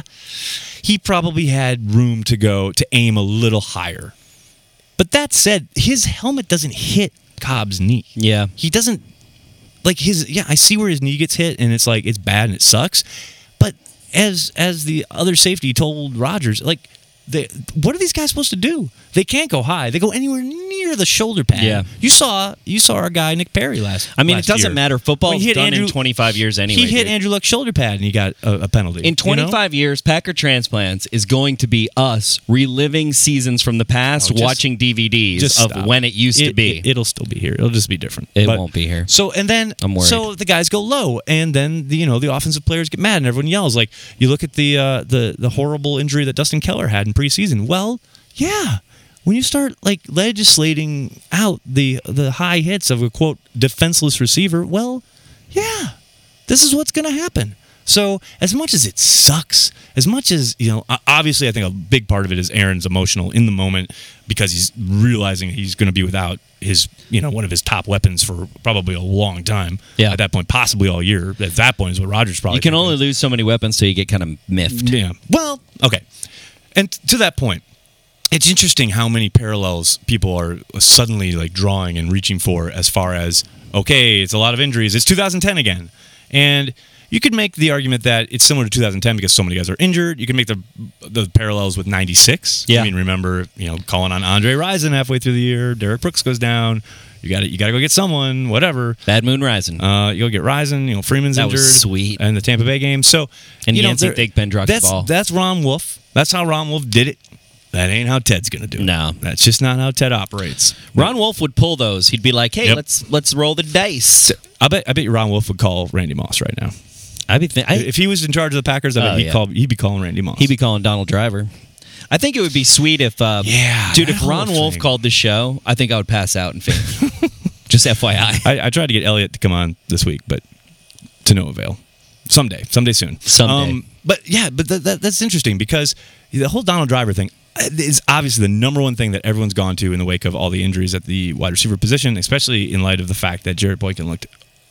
he probably had room to go to aim a little higher. But that said, his helmet doesn't hit Cobb's knee. Yeah. He doesn't, like his, yeah, I see where his knee gets hit and it's like, it's bad and it sucks. But as as the other safety told Rodgers, like, they, what are these guys supposed to do? They can't go high. They go anywhere near the shoulder pad. Yeah. You saw you saw our guy Nick Perry last. I mean, last it doesn't year. matter. When Football's he hit done Andrew- in twenty-five years anyway. He hit dude. Andrew Luck's shoulder pad and he got a, a penalty. In twenty-five years, Packer Transplants is going to be us reliving seasons from the past, Oh, just- watching D V Ds Just of stop. when it used to It- be. It, will still be here. It'll just be different. It But- won't be here. So and then I'm worried. so the guys go low, and then the, you know the offensive players get mad, and everyone yells. Like you look at the uh, the the horrible injury that Dustin Keller had in preseason. Well, yeah, when you start like legislating out the the high hits of a quote defenseless receiver, well, yeah, this is what's going to happen. So as much as it sucks, as much as, you know, obviously I think a big part of it is Aaron's emotional in the moment because he's realizing he's going to be without his, you know, one of his top weapons for probably a long time. Yeah. At that point, possibly all year. At that point is what Rodgers probably You can thinking. only lose so many weapons so you get kind of miffed. Yeah. Well, okay. And to that point, it's interesting how many parallels people are suddenly like drawing and reaching for as far as, okay, it's a lot of injuries. It's two thousand ten again. And you could make the argument that it's similar to two thousand ten because so many guys are injured. You can make the the parallels with ninety-six. Yeah. I mean, remember, you know, calling on Andre Rison halfway through the year. Derek Brooks goes down. You got to you got to go get someone, whatever. Bad Moon Rising. Uh, you'll get Rison. You know, Freeman's That injured. was sweet. And the Tampa Bay game. So, And you know, Yancey there- Thigpen dropped the that's, ball. That's Ron Wolf. That's how Ron Wolf did it. That ain't how Ted's gonna do it. No. That's just not how Ted operates. Ron Wolf would pull those. He'd be like, "Hey, Yep. let's let's roll the dice." I bet I bet you Ron Wolf would call Randy Moss right now. I'd be th- I, If he was in charge of the Packers, I bet Oh, he'd yeah. call he'd be calling Randy Moss. he'd be calling Donald Driver. I think it would be sweet if, uh, Yeah, dude, that if Ron whole Wolf thing. called the show, I think I would pass out and faint. Just F Y I. I, I tried to get Elliot to come on this week, but to no avail. Someday, someday soon. Someday. but yeah, but th- that, that's interesting because the whole Donald Driver thing is obviously the number one thing that everyone's gone to in the wake of all the injuries at the wide receiver position, especially in light of the fact that Jarrett Boykin looked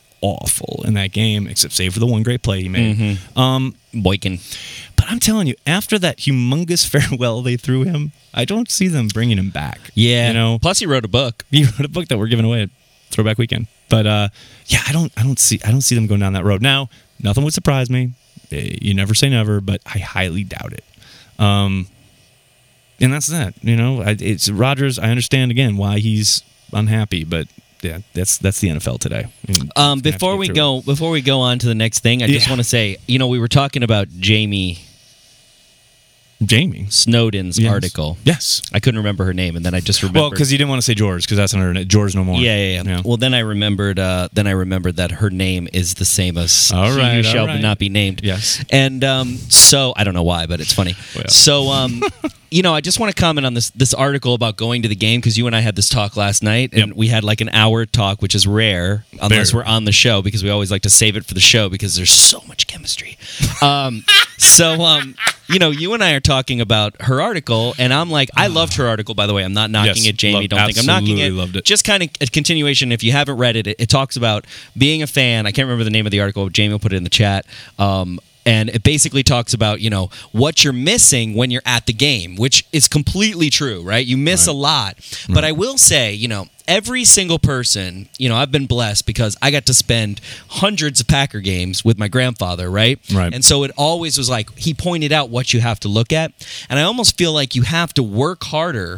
awful in that game, except save for the one great play he made. Mm-hmm. Um, Boykin. but I'm telling you, after that humongous farewell they threw him, I don't see them bringing him back. Yeah. You know, Plus, he wrote a book. he wrote a book that we're giving away at Throwback Weekend. But uh, yeah, I don't, I don't see, I don't see them going down that road. Now, nothing would surprise me. Eh, You never say never, but I highly doubt it. Um, and that's that. You know, I, it's Rodgers. I understand again why he's unhappy, but yeah, that's that's the N F L today. And Um, we're gonna have to before get we through go, it. before we go on to the next thing, I just Yeah. want to say, you know, we were talking about Jamie Jamie Snowden's Yes. article. Yes. I couldn't remember her name, and then I just remembered. Well, because you didn't want to say George, because that's another George no more. yeah, yeah, yeah, Well, then I remembered. Uh, then I remembered that her name is the same as All he right, who shall all right. not be named. Yes. And um, so I don't know why, but it's funny. Well. So um, you know, I just want to comment on this this article about going to the game because you and I had this talk last night, and Yep. we had like an hour talk, which is rare unless Very. we're on the show because we always like to save it for the show because there's so much chemistry. Um, so um, you know, you and I are talking about her article, and I'm like, I loved her article, by the way. I'm not knocking Yes, it, Jamie. loved- Don't think I'm knocking absolutely it. loved it. Just kind of a continuation. If you haven't read it, it, it talks about being a fan. I can't remember the name of the article. Jamie will put it in the chat. Um, and it basically talks about, you know, what you're missing when you're at the game, which is completely true, right? You miss a lot. But I will say, you know, every single person, you know, I've been blessed because I got to spend hundreds of Packer games with my grandfather, right? Right. And so it always was like, he pointed out what you have to look at. And I almost feel like you have to work harder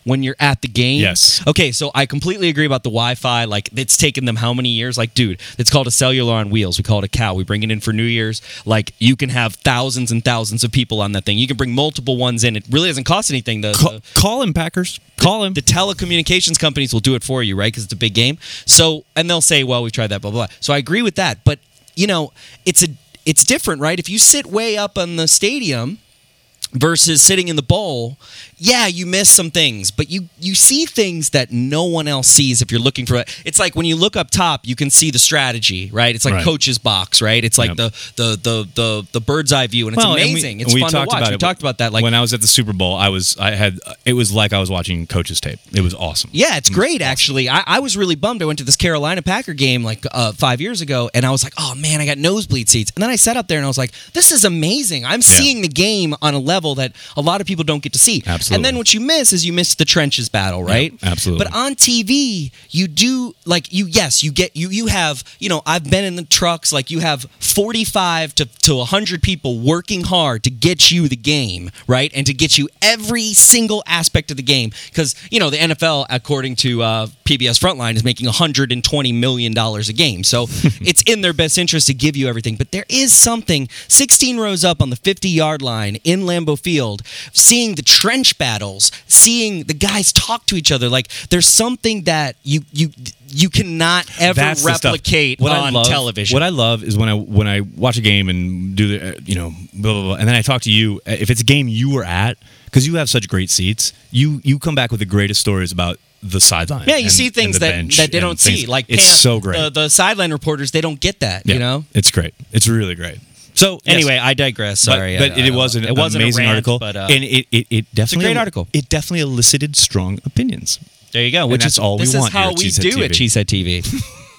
when you're at the game. Yes. Okay, so I completely agree about the Wi-Fi. Like, it's taken them how many years? Like, dude, it's called a cellular on wheels. We call it a cow. We bring it in for New Year's. Like, you can have thousands and thousands of people on that thing. You can bring multiple ones in. It really doesn't cost anything. The, Call, the, call him, Packers. Call him. the telecommunications companies will do it for you, right? Because it's a big game. So, and they'll say, well, we've tried that, blah, blah, blah. So I agree with that. But, you know, it's a it's different, right? If you sit way up on the stadium versus sitting in the bowl, yeah, you miss some things, but you you see things that no one else sees if you're looking for it. It's like when you look up top, you can see the strategy, right? It's like Right. coach's box, right? It's like Yep. the, the the the the bird's eye view, and it's Well, and we- amazing. and it's we fun to talked watch. about We it. talked about that. Like when I was at the Super Bowl, I was I had it was like I was watching coach's tape. It was awesome. Yeah, it's It was great, awesome. actually. I, I was really bummed. I went to this Carolina Packer game like uh, five years ago, and I was like, oh, man, I got nosebleed seats. And then I sat up there, and I was like, this is amazing. I'm seeing the game on a level that a lot of people don't get to see. Absolutely. And then what you miss is you miss the trenches battle, right? Yeah, absolutely. But on T V, you do, like, you, yes, you get, you you have, you know, I've been in the trucks, like, you have forty-five to, to one hundred people working hard to get you the game, right? And to get you every single aspect of the game. Because, you know, the N F L, according to uh, P B S Frontline, is making one hundred twenty million dollars a game. So it's in their best interest to give you everything. But there is something, sixteen rows up on the fifty-yard line in Lambeau Field, seeing the trench battles, seeing the guys talk to each other. Like, there's something that you you you cannot ever That's the stuff. replicate What I on love- television. What I love is when I when I watch a game and do the uh, you know blah blah blah, and then I talk to you. uh, If it's a game you were at, because you have such great seats, you you come back with the greatest stories about the sideline. Yeah, you and- see and things the that, bench that they and don't things. see. Like it's Pam- so great. The, the sideline reporters, they don't get that. Yeah, You know. it's great. It's really great. So yes. Anyway, I digress. But- Sorry, but, I- it I- was an it wasn't a amazing rant, article, but, uh, and it, it, it definitely great article. It definitely elicited strong opinions. there you go. and Which that's is all we this want is how here at we Cheesehead do T V. at Cheesehead T V.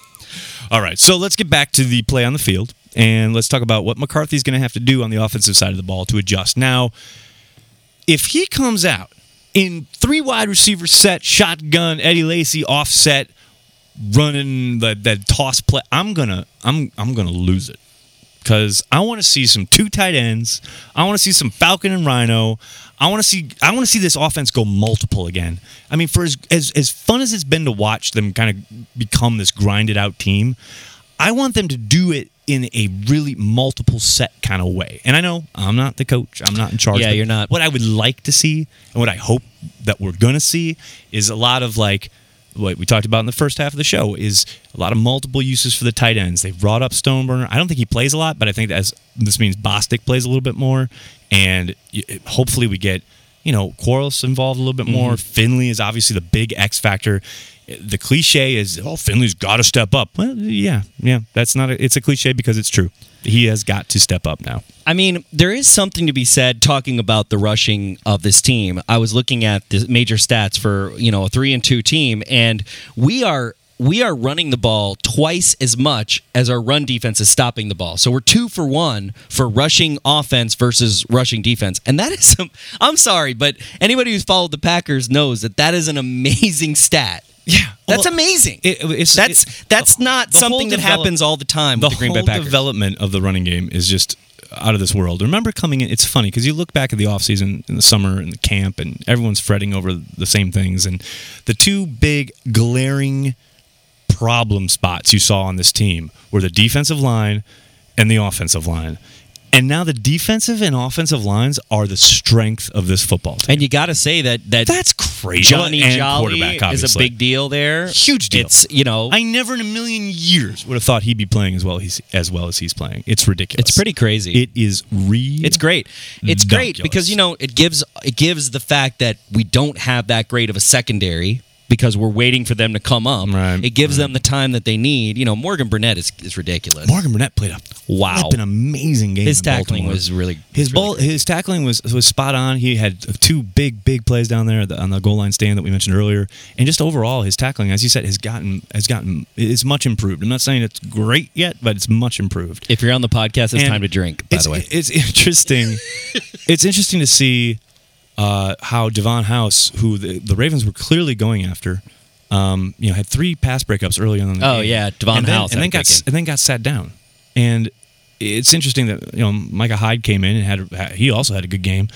All right, so let's get back to the play on the field, and let's talk about what McCarthy's going to have to do on the offensive side of the ball to adjust. Now, if he comes out in three wide receiver set, shotgun, Eddie Lacy offset, running the that toss play, I'm gonna I'm I'm gonna lose it. Because I want to see some two tight ends. I want to see some Falcon and Rhino. I want to see I want to see this offense go multiple again. I mean, for as, as as fun as it's been to watch them kind of become this grinded out team, I want them to do it in a really multiple set kind of way. And I know I'm not the coach. I'm not in charge. Yeah, but you're not. What I would like to see and what I hope that we're going to see is a lot of like what we talked about in the first half of the show is a lot of multiple uses for the tight ends. They've brought up Stoneburner. I don't think he plays a lot, but I think that as this means Bostic plays a little bit more, and y- hopefully we get you know Quarles involved a little bit more. Finley is obviously the big X factor. The cliche is, oh, Finley's got to step up. Well, yeah, yeah, that's not. A, it's a cliche because it's true. He has got to step up now. I mean, there is something to be said talking about the rushing of this team. I was looking at the major stats for, you know, a three and two team, and we are we are running the ball twice as much as our run defense is stopping the ball. So we're two for one for rushing offense versus rushing defense. And that is, I'm sorry, but anybody who's followed the Packers knows that that is an amazing stat. Yeah, That's well, amazing. it- it's- that's it- that's the- not the whole something that develop- happens all the time The with the Green Bay whole Packers. development of the running game is just out of this world. Remember coming in, it's funny because you look back at the offseason in the summer and the camp, and everyone's fretting over the same things. And the two big glaring problem spots you saw on this team were the defensive line and the offensive line. And now the defensive and offensive lines are the strength of this football team. And you got to say that that That's crazy. Johnny And Jolly quarterback, is a obviously. big deal there. Huge deal. It's, you know, I never in a million years would have thought he'd be playing as well he's, as well as he's playing. It's ridiculous. it's pretty crazy. It is re. It's great. It's great ridiculous. because, you know, it gives it gives the fact that we don't have that great of a secondary because we're waiting for them to come up. Right, It gives right. them the time that they need. You know, Morgan Burnett is, is ridiculous. Morgan Burnett played a Wow. flippin' amazing game. His in tackling Baltimore. was really his was really ball. great. His tackling was was spot on. He had two big big plays down there at the, on the goal line stand that we mentioned earlier, and just overall his tackling, as you said, has gotten has gotten is much improved. I'm not saying it's great yet, but it's much improved. If you're on the podcast, it's And time to drink, by it's, the way. It's interesting. It's interesting to see uh, how Devon House, who the, the Ravens were clearly going after, um, you know, had three pass breakups early on in the Oh, game. yeah, Devon and then, House and had then a got great game. and then got sat down. And it's interesting that you know Micah Hyde came in and had he also had a good game.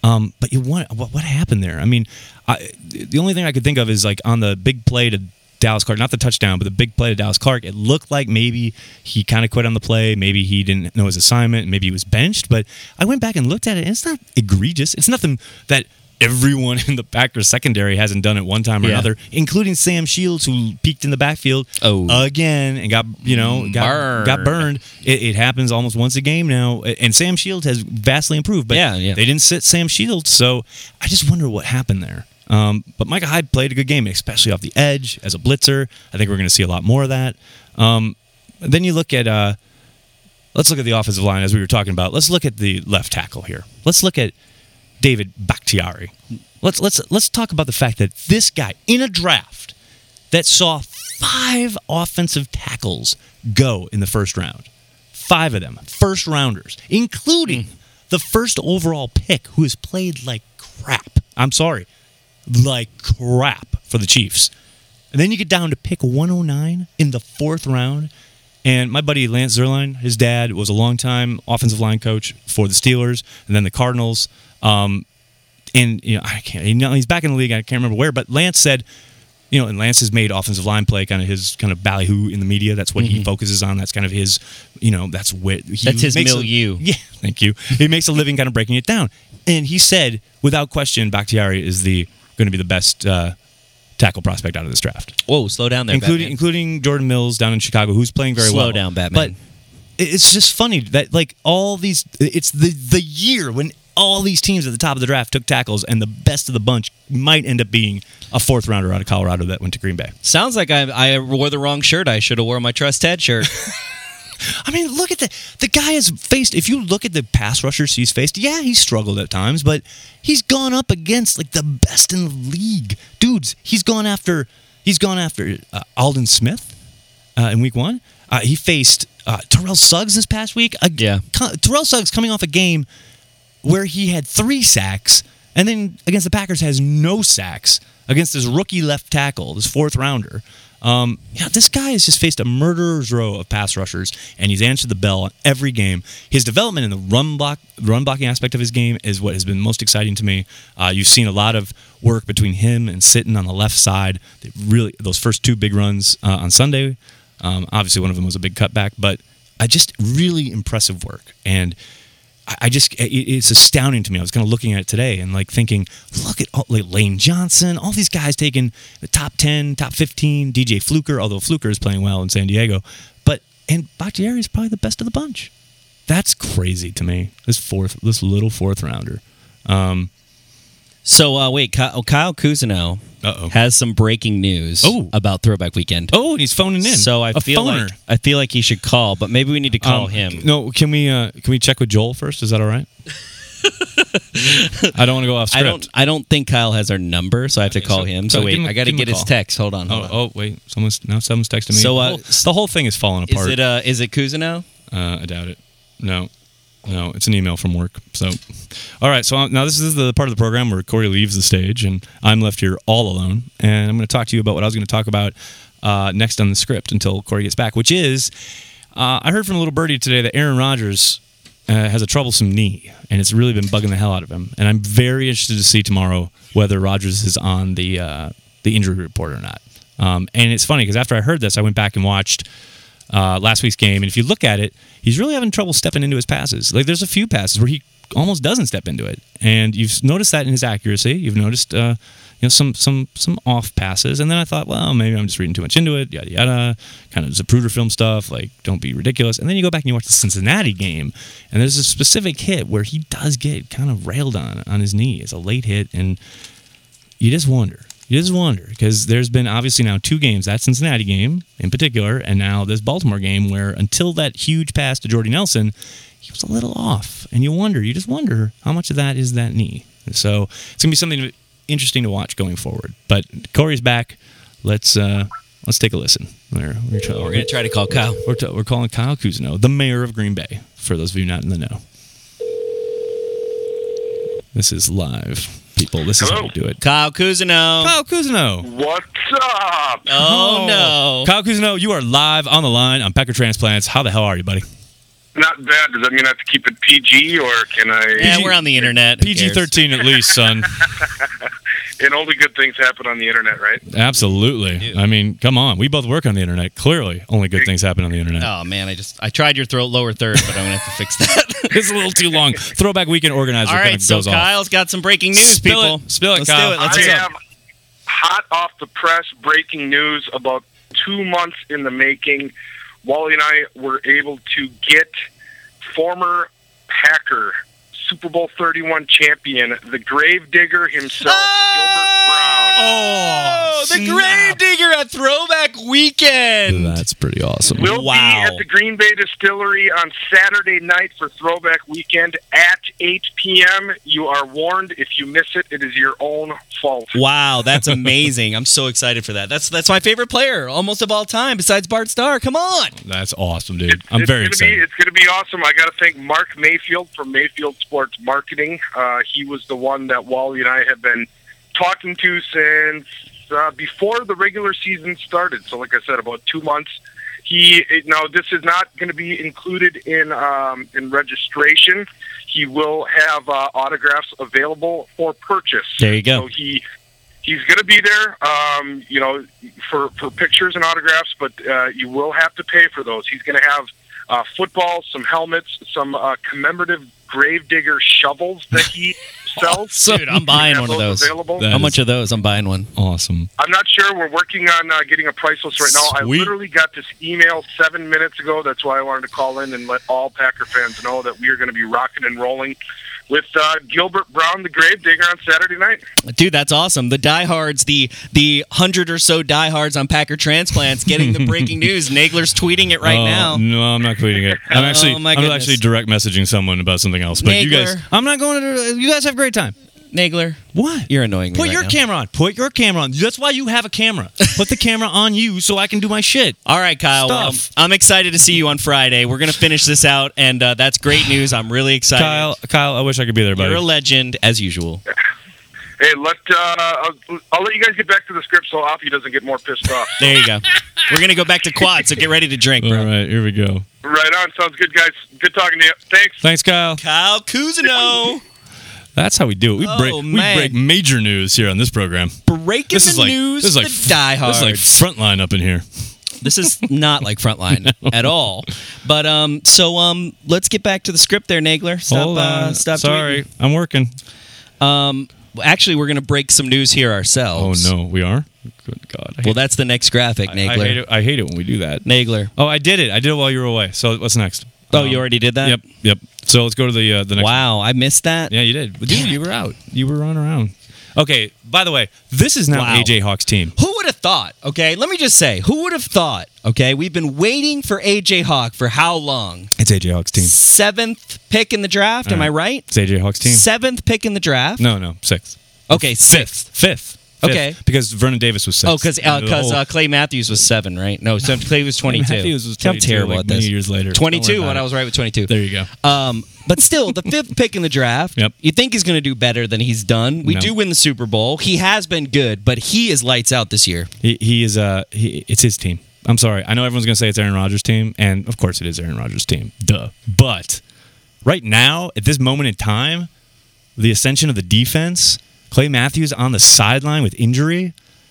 Um, but you want what, what happened there? I mean, I, the only thing I could think of is like on the big play to Dallas Clark, not the touchdown, but the big play to Dallas Clark. It looked like maybe he kind of quit on the play. Maybe he didn't know his assignment. Maybe he was benched. But I went back and looked at it, and it's not egregious. It's nothing that everyone in the Packers secondary hasn't done at one time or Yeah. another, including Sam Shields, who peaked in the backfield Oh. again and got you know got Burned. got burned. It, it happens almost once a game now, and Sam Shields has vastly improved. But Yeah, yeah. they didn't sit Sam Shields, so I just wonder what happened there. Um, but Micah Hyde played a good game, especially off the edge as a blitzer. I think we're going to see a lot more of that. Um, then you look at uh, let's look at the offensive line as we were talking about. Let's look at the left tackle here. Let's look at David Bakhtiari. Let's let's let's talk about the fact that this guy in a draft that saw five offensive tackles go in the first round, five of them first rounders, including the first overall pick, who has played like crap. I'm sorry, like crap for the Chiefs. And then you get down to pick one oh nine in the fourth round. And my buddy Lance Zierlein, his dad was a longtime offensive line coach for the Steelers and then the Cardinals. Um, and you know, I can't. You know, he's back in the league. I can't remember where, but Lance said, you know, and Lance has made offensive line play kind of his kind of ballyhoo in the media. That's what mm-hmm. he focuses on. That's kind of his, you know, that's what he that's his makes milieu. A, yeah, thank you. He makes a living kind of breaking it down. And he said, without question, Bakhtiari is the going to be the best uh, tackle prospect out of this draft. Whoa, slow down there, including Batman. including Jordan Mills down in Chicago, who's playing very slow well. Slow down, Batman. But it's just funny that like all these, it's the the year when all these teams at the top of the draft took tackles, and the best of the bunch might end up being a fourth rounder out of Colorado that went to Green Bay. Sounds like I, I wore the wrong shirt. I should have worn my Trust Ted shirt. I mean, look at the the guy has faced. If you look at the pass rushers he's faced, yeah, he's struggled at times, but he's gone up against like the best in the league, dudes. He's gone after he's gone after uh, Aldon Smith uh, in week one. Uh, he faced uh, Terrell Suggs this past week. Uh, yeah, Terrell Suggs coming off a game where he had three sacks, and then against the Packers has no sacks against his rookie left tackle, this fourth rounder. Um, yeah, this guy has just faced a murderer's row of pass rushers, and he's answered the bell on every game. His development in the run block, run blocking aspect of his game is what has been most exciting to me. Uh, you've seen a lot of work between him and Sitton on the left side. They really, those first two big runs uh, on Sunday. Um, obviously, one of them was a big cutback, but I just really impressive work. And I just, it's astounding to me. I was kind of looking at it today and like thinking, look at all, like Lane Johnson, all these guys taking the top ten, top fifteen, D J Fluker, although Fluker is playing well in San Diego. But, and Bakhtiari is probably the best of the bunch. That's crazy to me. This fourth, this little fourth rounder. Um, so, uh, wait, Kyle, Kyle Cousineau Uh-oh. has some breaking news oh. about Throwback Weekend. Oh, and he's phoning in. So I a feel phoner. like I feel like he should call, but maybe we need to call um, him. No, can we uh, can we check with Joel first? Is that all right? I don't want to go off script. I don't. I don't think Kyle has our number, so I have to Okay, call so- him. so So, wait, give him- I got to give him get a his call. text. Hold on. Hold Oh, on. oh, wait. Someone's now someone's texting me. So, the, uh, whole, the whole thing is falling apart. Is it? Uh, is it Cousineau? Uh, I doubt it. No, no, it's an email from work. So, all right. So now this is the part of the program where Corey leaves the stage and I'm left here all alone. And I'm going to talk to you about what I was going to talk about uh, next on the script until Corey gets back, which is uh, I heard from a little birdie today that Aaron Rodgers uh, has a troublesome knee, and it's really been bugging the hell out of him. And I'm very interested to see tomorrow whether Rodgers is on the uh, the injury report or not. Um, and it's funny because after I heard this, I went back and watched Uh, last week's game, and if you look at it, he's really having trouble stepping into his passes. Like, there's a few passes where he almost doesn't step into it, and you've noticed that in his accuracy. You've noticed, uh, you know, some some some off passes, and then I thought, well, maybe I'm just reading too much into it. Yada yada, kind of Zapruder film stuff. Like, don't be ridiculous. And then you go back and you watch the Cincinnati game, and there's a specific hit where he does get kind of railed on on his knee. It's a late hit, and you just wonder. You just wonder, because there's been obviously now two games, that Cincinnati game in particular, and now this Baltimore game where until that huge pass to Jordy Nelson, he was a little off. And you wonder, you just wonder how much of that is that knee. So it's going to be something interesting to watch going forward. But Corey's back. Let's uh, let's take a listen. We're, we're, try, We're going to try to call Kyle. We're, t- we're calling Kyle Cousineau, the mayor of Green Bay, for those of you not in the know. This is live. People, this is Hello? how we do it. Kyle Cousineau. Kyle Cousineau. What's up? Oh, no. Kyle Cousineau, you are live on the line on Packer Transplants. How the hell are you, buddy? not bad. Does that mean I have to keep it P G, or can I? Yeah, we're on the internet. Who P G cares? thirteen at least, son. And only good things happen on the internet, right? Absolutely. Dude. I mean, come on. We both work on the internet. Clearly, only good things happen on the internet. Oh man, I just I tried your throat lower third, but I'm gonna have to fix that. It's a little too long. Throwback Weekend Organizer All kind right, of so goes off. Kyle's got some breaking news, Spill people. it. Spill it, Let's Kyle. do it. Let's I do it. have hot off the press breaking news about two months in the making. Wally and I were able to get former Packer Super Bowl thirty-one champion, the Gravedigger himself, Gilbert Brown. Oh, the Gravedigger at Throwback Weekend. That's pretty awesome. Will Wow. be at the Green Bay Distillery on Saturday night for Throwback Weekend at eight p.m. You are warned. If you miss it, it is your own fault. Wow, that's amazing. I'm so excited for that. That's that's my favorite player almost of all time besides Bart Starr. Come on. That's awesome, dude. I'm it's very gonna excited. Be, it's going to be awesome. I got to thank Mark Mayfield from Mayfield Sports Marketing. Uh, he was the one that Wally and I have been talking to since uh, before the regular season started. So, like I said, about two months. He it, now this is not going to be included in um, in registration. He will have uh, autographs available for purchase. There you go. So he he's going to be there, um, you know, for for pictures and autographs. But uh, you will have to pay for those. He's going to have uh, footballs, some helmets, some uh, commemorative Gravedigger shovels that he sells. Dude, I'm buying Have one of those. Available. That How is much of those? I'm buying one. Awesome. I'm not sure. We're working on uh, getting a price list right now. Sweet. I literally got this email seven minutes ago. That's why I wanted to call in and let all Packer fans know that we are going to be rocking and rolling with uh, Gilbert Brown, the Gravedigger, on Saturday night. Dude, that's awesome. The diehards, the the hundred or so diehards on Packer transplants getting the breaking news. Nagler's tweeting it right Oh, now. No, I'm not tweeting it. I'm actually, Oh, my I'm goodness. actually direct messaging someone about something else. But you guys, Nagler. I'm not going to. You guys have a great time. Nagler, What? you're annoying me Put right your now. camera on. Put your camera on. That's why you have a camera. Put the camera on you so I can do my shit. All right, Kyle. Well, Stuff. I'm excited to see you on Friday. We're going to finish this out, and uh, that's great news. I'm really excited. Kyle, Kyle, I wish I could be there, buddy. You're a legend, as usual. Hey, let uh, I'll, I'll let you guys get back to the script so Offie doesn't get more pissed off. There you go. We're going to go back to quad, so get ready to drink, All bro. right, here we go. Right on. Sounds good, guys. Good talking to you. Thanks. Thanks, Kyle. Kyle Kuzino. That's how we do it. We Oh, break we man. break major news here on this program. Breaking This the is like news this is like for the diehards. This is like frontline up in here. This is not like Frontline at all. But um, so um, let's get back to the script there, Nagler. Stop, Hold uh, on. stop. Sorry, tweeting. I'm working. Um, actually, we're gonna break some news here Oh ourselves. no, we are. Good God. I hate Well, that's the next graphic, I, Nagler. I hate it. I hate it when we do that. Nagler. Oh, I did it. I did it while you were away. So what's next? Oh, Um, you already did that. Yep, yep. So let's go to the uh, the next. Wow, I missed that. Yeah, you did. Dude, you were out. You were running around. Okay. By the way, this is now Wow. A J Hawk's team. Who would have thought? Okay, let me just say, who would have thought? Okay, we've been waiting for A J Hawk for how long? It's A J Hawk's team. Seventh pick in the draft. Am All I right. right? It's A J Hawk's team. Seventh pick in the draft. No, no, sixth. Okay, sixth. Fifth. Fifth. Okay. Because Vernon Davis was sixth. Oh, because And the because whole- uh, Clay Matthews was seven, right? No, so Clay was twenty-two. Matthews was I'm twenty-two, terrible like, at this. many years later. Don't twenty-two worry when about I it. was right with twenty-two. There you go. Um, but still, the fifth pick in the draft. Yep. You think he's going to do better than he's done? We No. do win the Super Bowl. He has been good, but he is lights out this year. He, he is. Uh, he, it's his team. I'm sorry. I know everyone's going to say it's Aaron Rodgers' team, and of course it is Aaron Rodgers' team. Duh. But right now, at this moment in time, the ascension of the defense, Clay Matthews on the sideline with injury.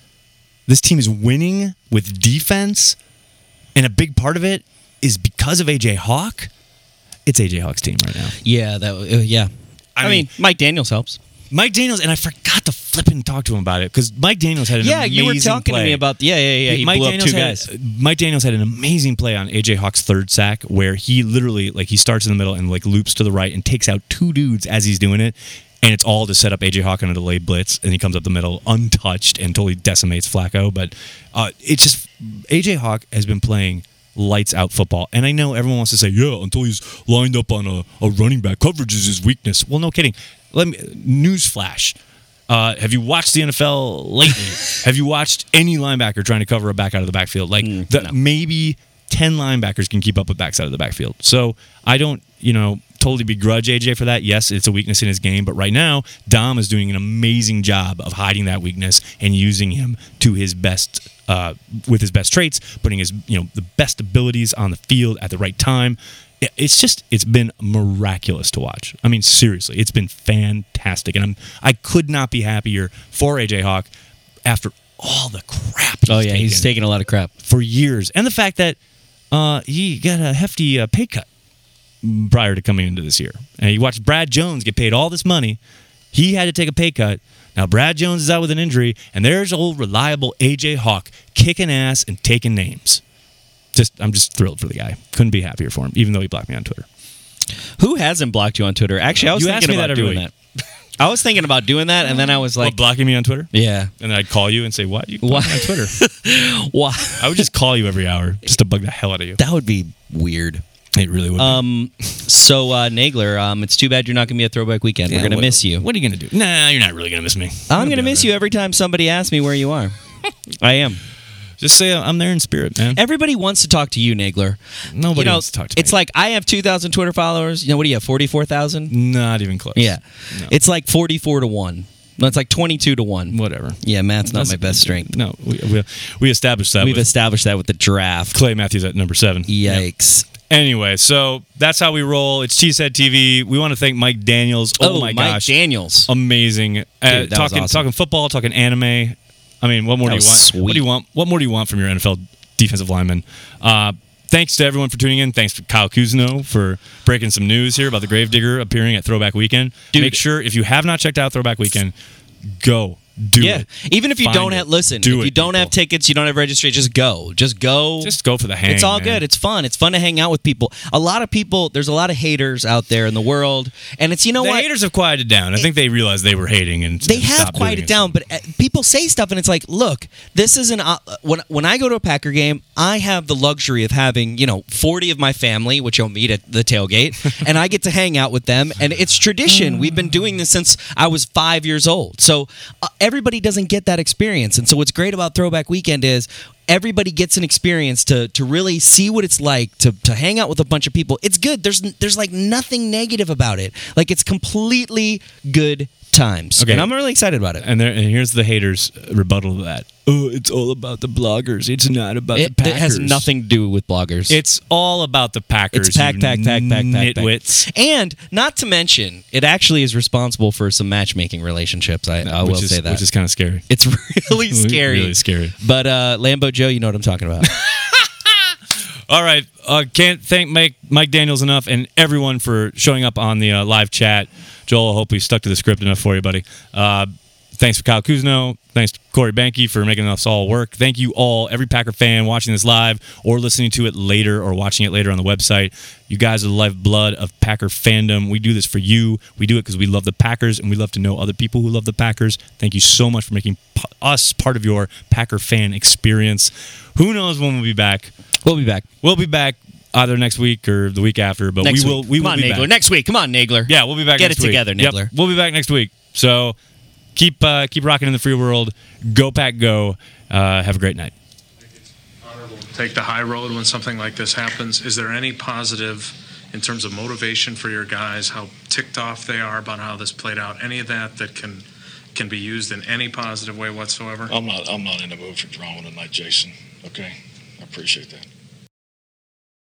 This team is winning with defense, and a big part of it is because of A J Hawk. It's A J Hawk's team right now. Yeah, that. Uh, yeah. I, I mean, mean- Mike Daniels helps. Mike Daniels, and I forgot to flip and talk to him about it because Mike Daniels had an Yeah, amazing you were talking play. to me about. Yeah, yeah, yeah. He Mike blew Daniels up two had, guys. Mike Daniels had an amazing play on A J Hawk's third sack where he literally like he starts in the middle and like loops to the right and takes out two dudes as he's doing it, and it's all to set up A J Hawk on a delayed blitz, and he comes up the middle untouched and totally decimates Flacco. But uh, it's just A J Hawk has been playing lights out football, and I know everyone wants to say yeah until he's lined up on a, a running back. Coverage is his weakness. Well, no kidding. Let me newsflash. Uh, have you watched the N F L lately? Have you watched any linebacker trying to cover a back out of the backfield? Like Mm, the, no. maybe ten linebackers can keep up with backs out of the backfield. So I don't, you know, totally begrudge A J for that. Yes, it's a weakness in his game, but right now Dom is doing an amazing job of hiding that weakness and using him to his best, uh, with his best traits, putting his, you know, the best abilities on the field at the right time. it's just it's been miraculous to watch. I mean, seriously, it's been fantastic, and I'm I could not be happier for A J Hawk after all the crap. He's Oh yeah, taken he's taking a lot of crap. for years, and the fact that uh, he got a hefty uh, pay cut prior to coming into this year. And you watched Brad Jones get paid all this money. He had to take a pay cut. Now Brad Jones is out with an injury, and there's old reliable A J Hawk kicking ass and taking names. Just, I'm just thrilled for the guy. Couldn't be happier for him, even though he blocked me on Twitter. Who hasn't blocked you on Twitter? Actually, I was You ask thinking me about that every doing week. that. I was thinking about doing that, and then I was Like like, blocking me on Twitter, yeah, and then I'd call you and say, "What? You Why? blocked me on Twitter?" why? I would just call you every hour just to bug the hell out of you. That would be weird. It really would. be. Um, so uh, Nagler, um, it's too bad you're not going to be at Throwback Weekend. Yeah, We're going to what- miss you. What are you going to do? Nah, you're not really going to miss me. I'm going to miss you every time somebody asks me where you are. I am. Just say I'm there in spirit, man. Everybody wants to talk to you, Nagler. Nobody you know, wants to talk to me. It's like I have two thousand Twitter followers. You know, what do you have, forty-four thousand? Not even close. Yeah. No. It's like forty-four to one. No, it's like twenty-two to one. Whatever. Yeah, math's not That's- my best strength. No, we, we, we established that We've with established that with the draft. Clay Matthews at number seven. Yikes. Anyway, so that's how we roll. It's Cheesehead T V. We want to thank Mike Daniels. Oh, my Mike gosh. Daniels. Amazing. Uh, Dude, that was talking awesome. talking football, talking anime. I mean, what more That do you was want? What sweet. do you want? What more do you want from your N F L defensive lineman? Uh, thanks to everyone for tuning in. Thanks to Kyle Kuzno for breaking some news here about the Gravedigger appearing at Throwback Weekend. Dude. Make sure if you have not checked out Throwback Weekend, go. Do yeah. it. Even if you Find don't it. have, listen, Do if it, you don't people. have tickets, you don't have registry, just go. Just go. Just go for the hang. It's all man. good. It's fun. It's fun to hang out with people. A lot of people, there's a lot of haters out there in the world. And it's, you know The what? haters have quieted down. I think they realized they were hating and They and have stopped doing quieted it. down, but uh, people say stuff, and it's like, look, this is an uh, when when I go to a Packer game, I have the luxury of having you know forty of my family, which you'll meet at the tailgate, and I get to hang out with them, and it's tradition. We've been doing this since I was five years old, so uh, everybody doesn't get that experience, and so what's great about Throwback Weekend is everybody gets an experience to to really see what it's like to to hang out with a bunch of people. It's good. There's there's like nothing negative about it. Like it's completely good times. Okay. And I'm really excited about it. And there, and here's the haters' rebuttal to that. Oh, it's all about the bloggers. It's not about It, the it Packers. has nothing to do with bloggers. It's all about the Packers. It's pack, you pack, pack, pack, pack, pack. nitwits. And not to mention, it actually is responsible for some matchmaking relationships. I, I will which is, say that. which is kind of scary. It's really scary. Really scary. But uh, Lambo Joe, you know what I'm talking about. All right, uh, can't thank Mike, Mike Daniels enough and everyone for showing up on the uh, live chat. Joel, I hope we stuck to the script enough for you, buddy. Uh, thanks for Kyle Kuzno. Thanks to Corey Banke for making us all work. Thank you all, every Packer fan watching this live or listening to it later or watching it later on the website. You guys are the lifeblood of Packer fandom. We do this for you. We do it because we love the Packers and we love to know other people who love the Packers. Thank you so much for making p- us part of your Packer fan experience. Who knows when we'll be back? We'll be back. We'll be back either next week or the week after, but Next we will week. we Come will on, be Nagler. back. Next week. Come on, Nagler. Yeah, we'll be back Get next it week. together, Yep, Nagler. we'll be back next week. So keep uh, keep rocking in the free world. Go Pack Go. Uh, have a great night. Take the high road when something like this happens. Is there any positive in terms of motivation for your guys, how ticked off they are about how this played out? Any of that that can can be used in any positive way whatsoever? I'm not I'm not in the mood for drama tonight, Jason. Okay? I appreciate that.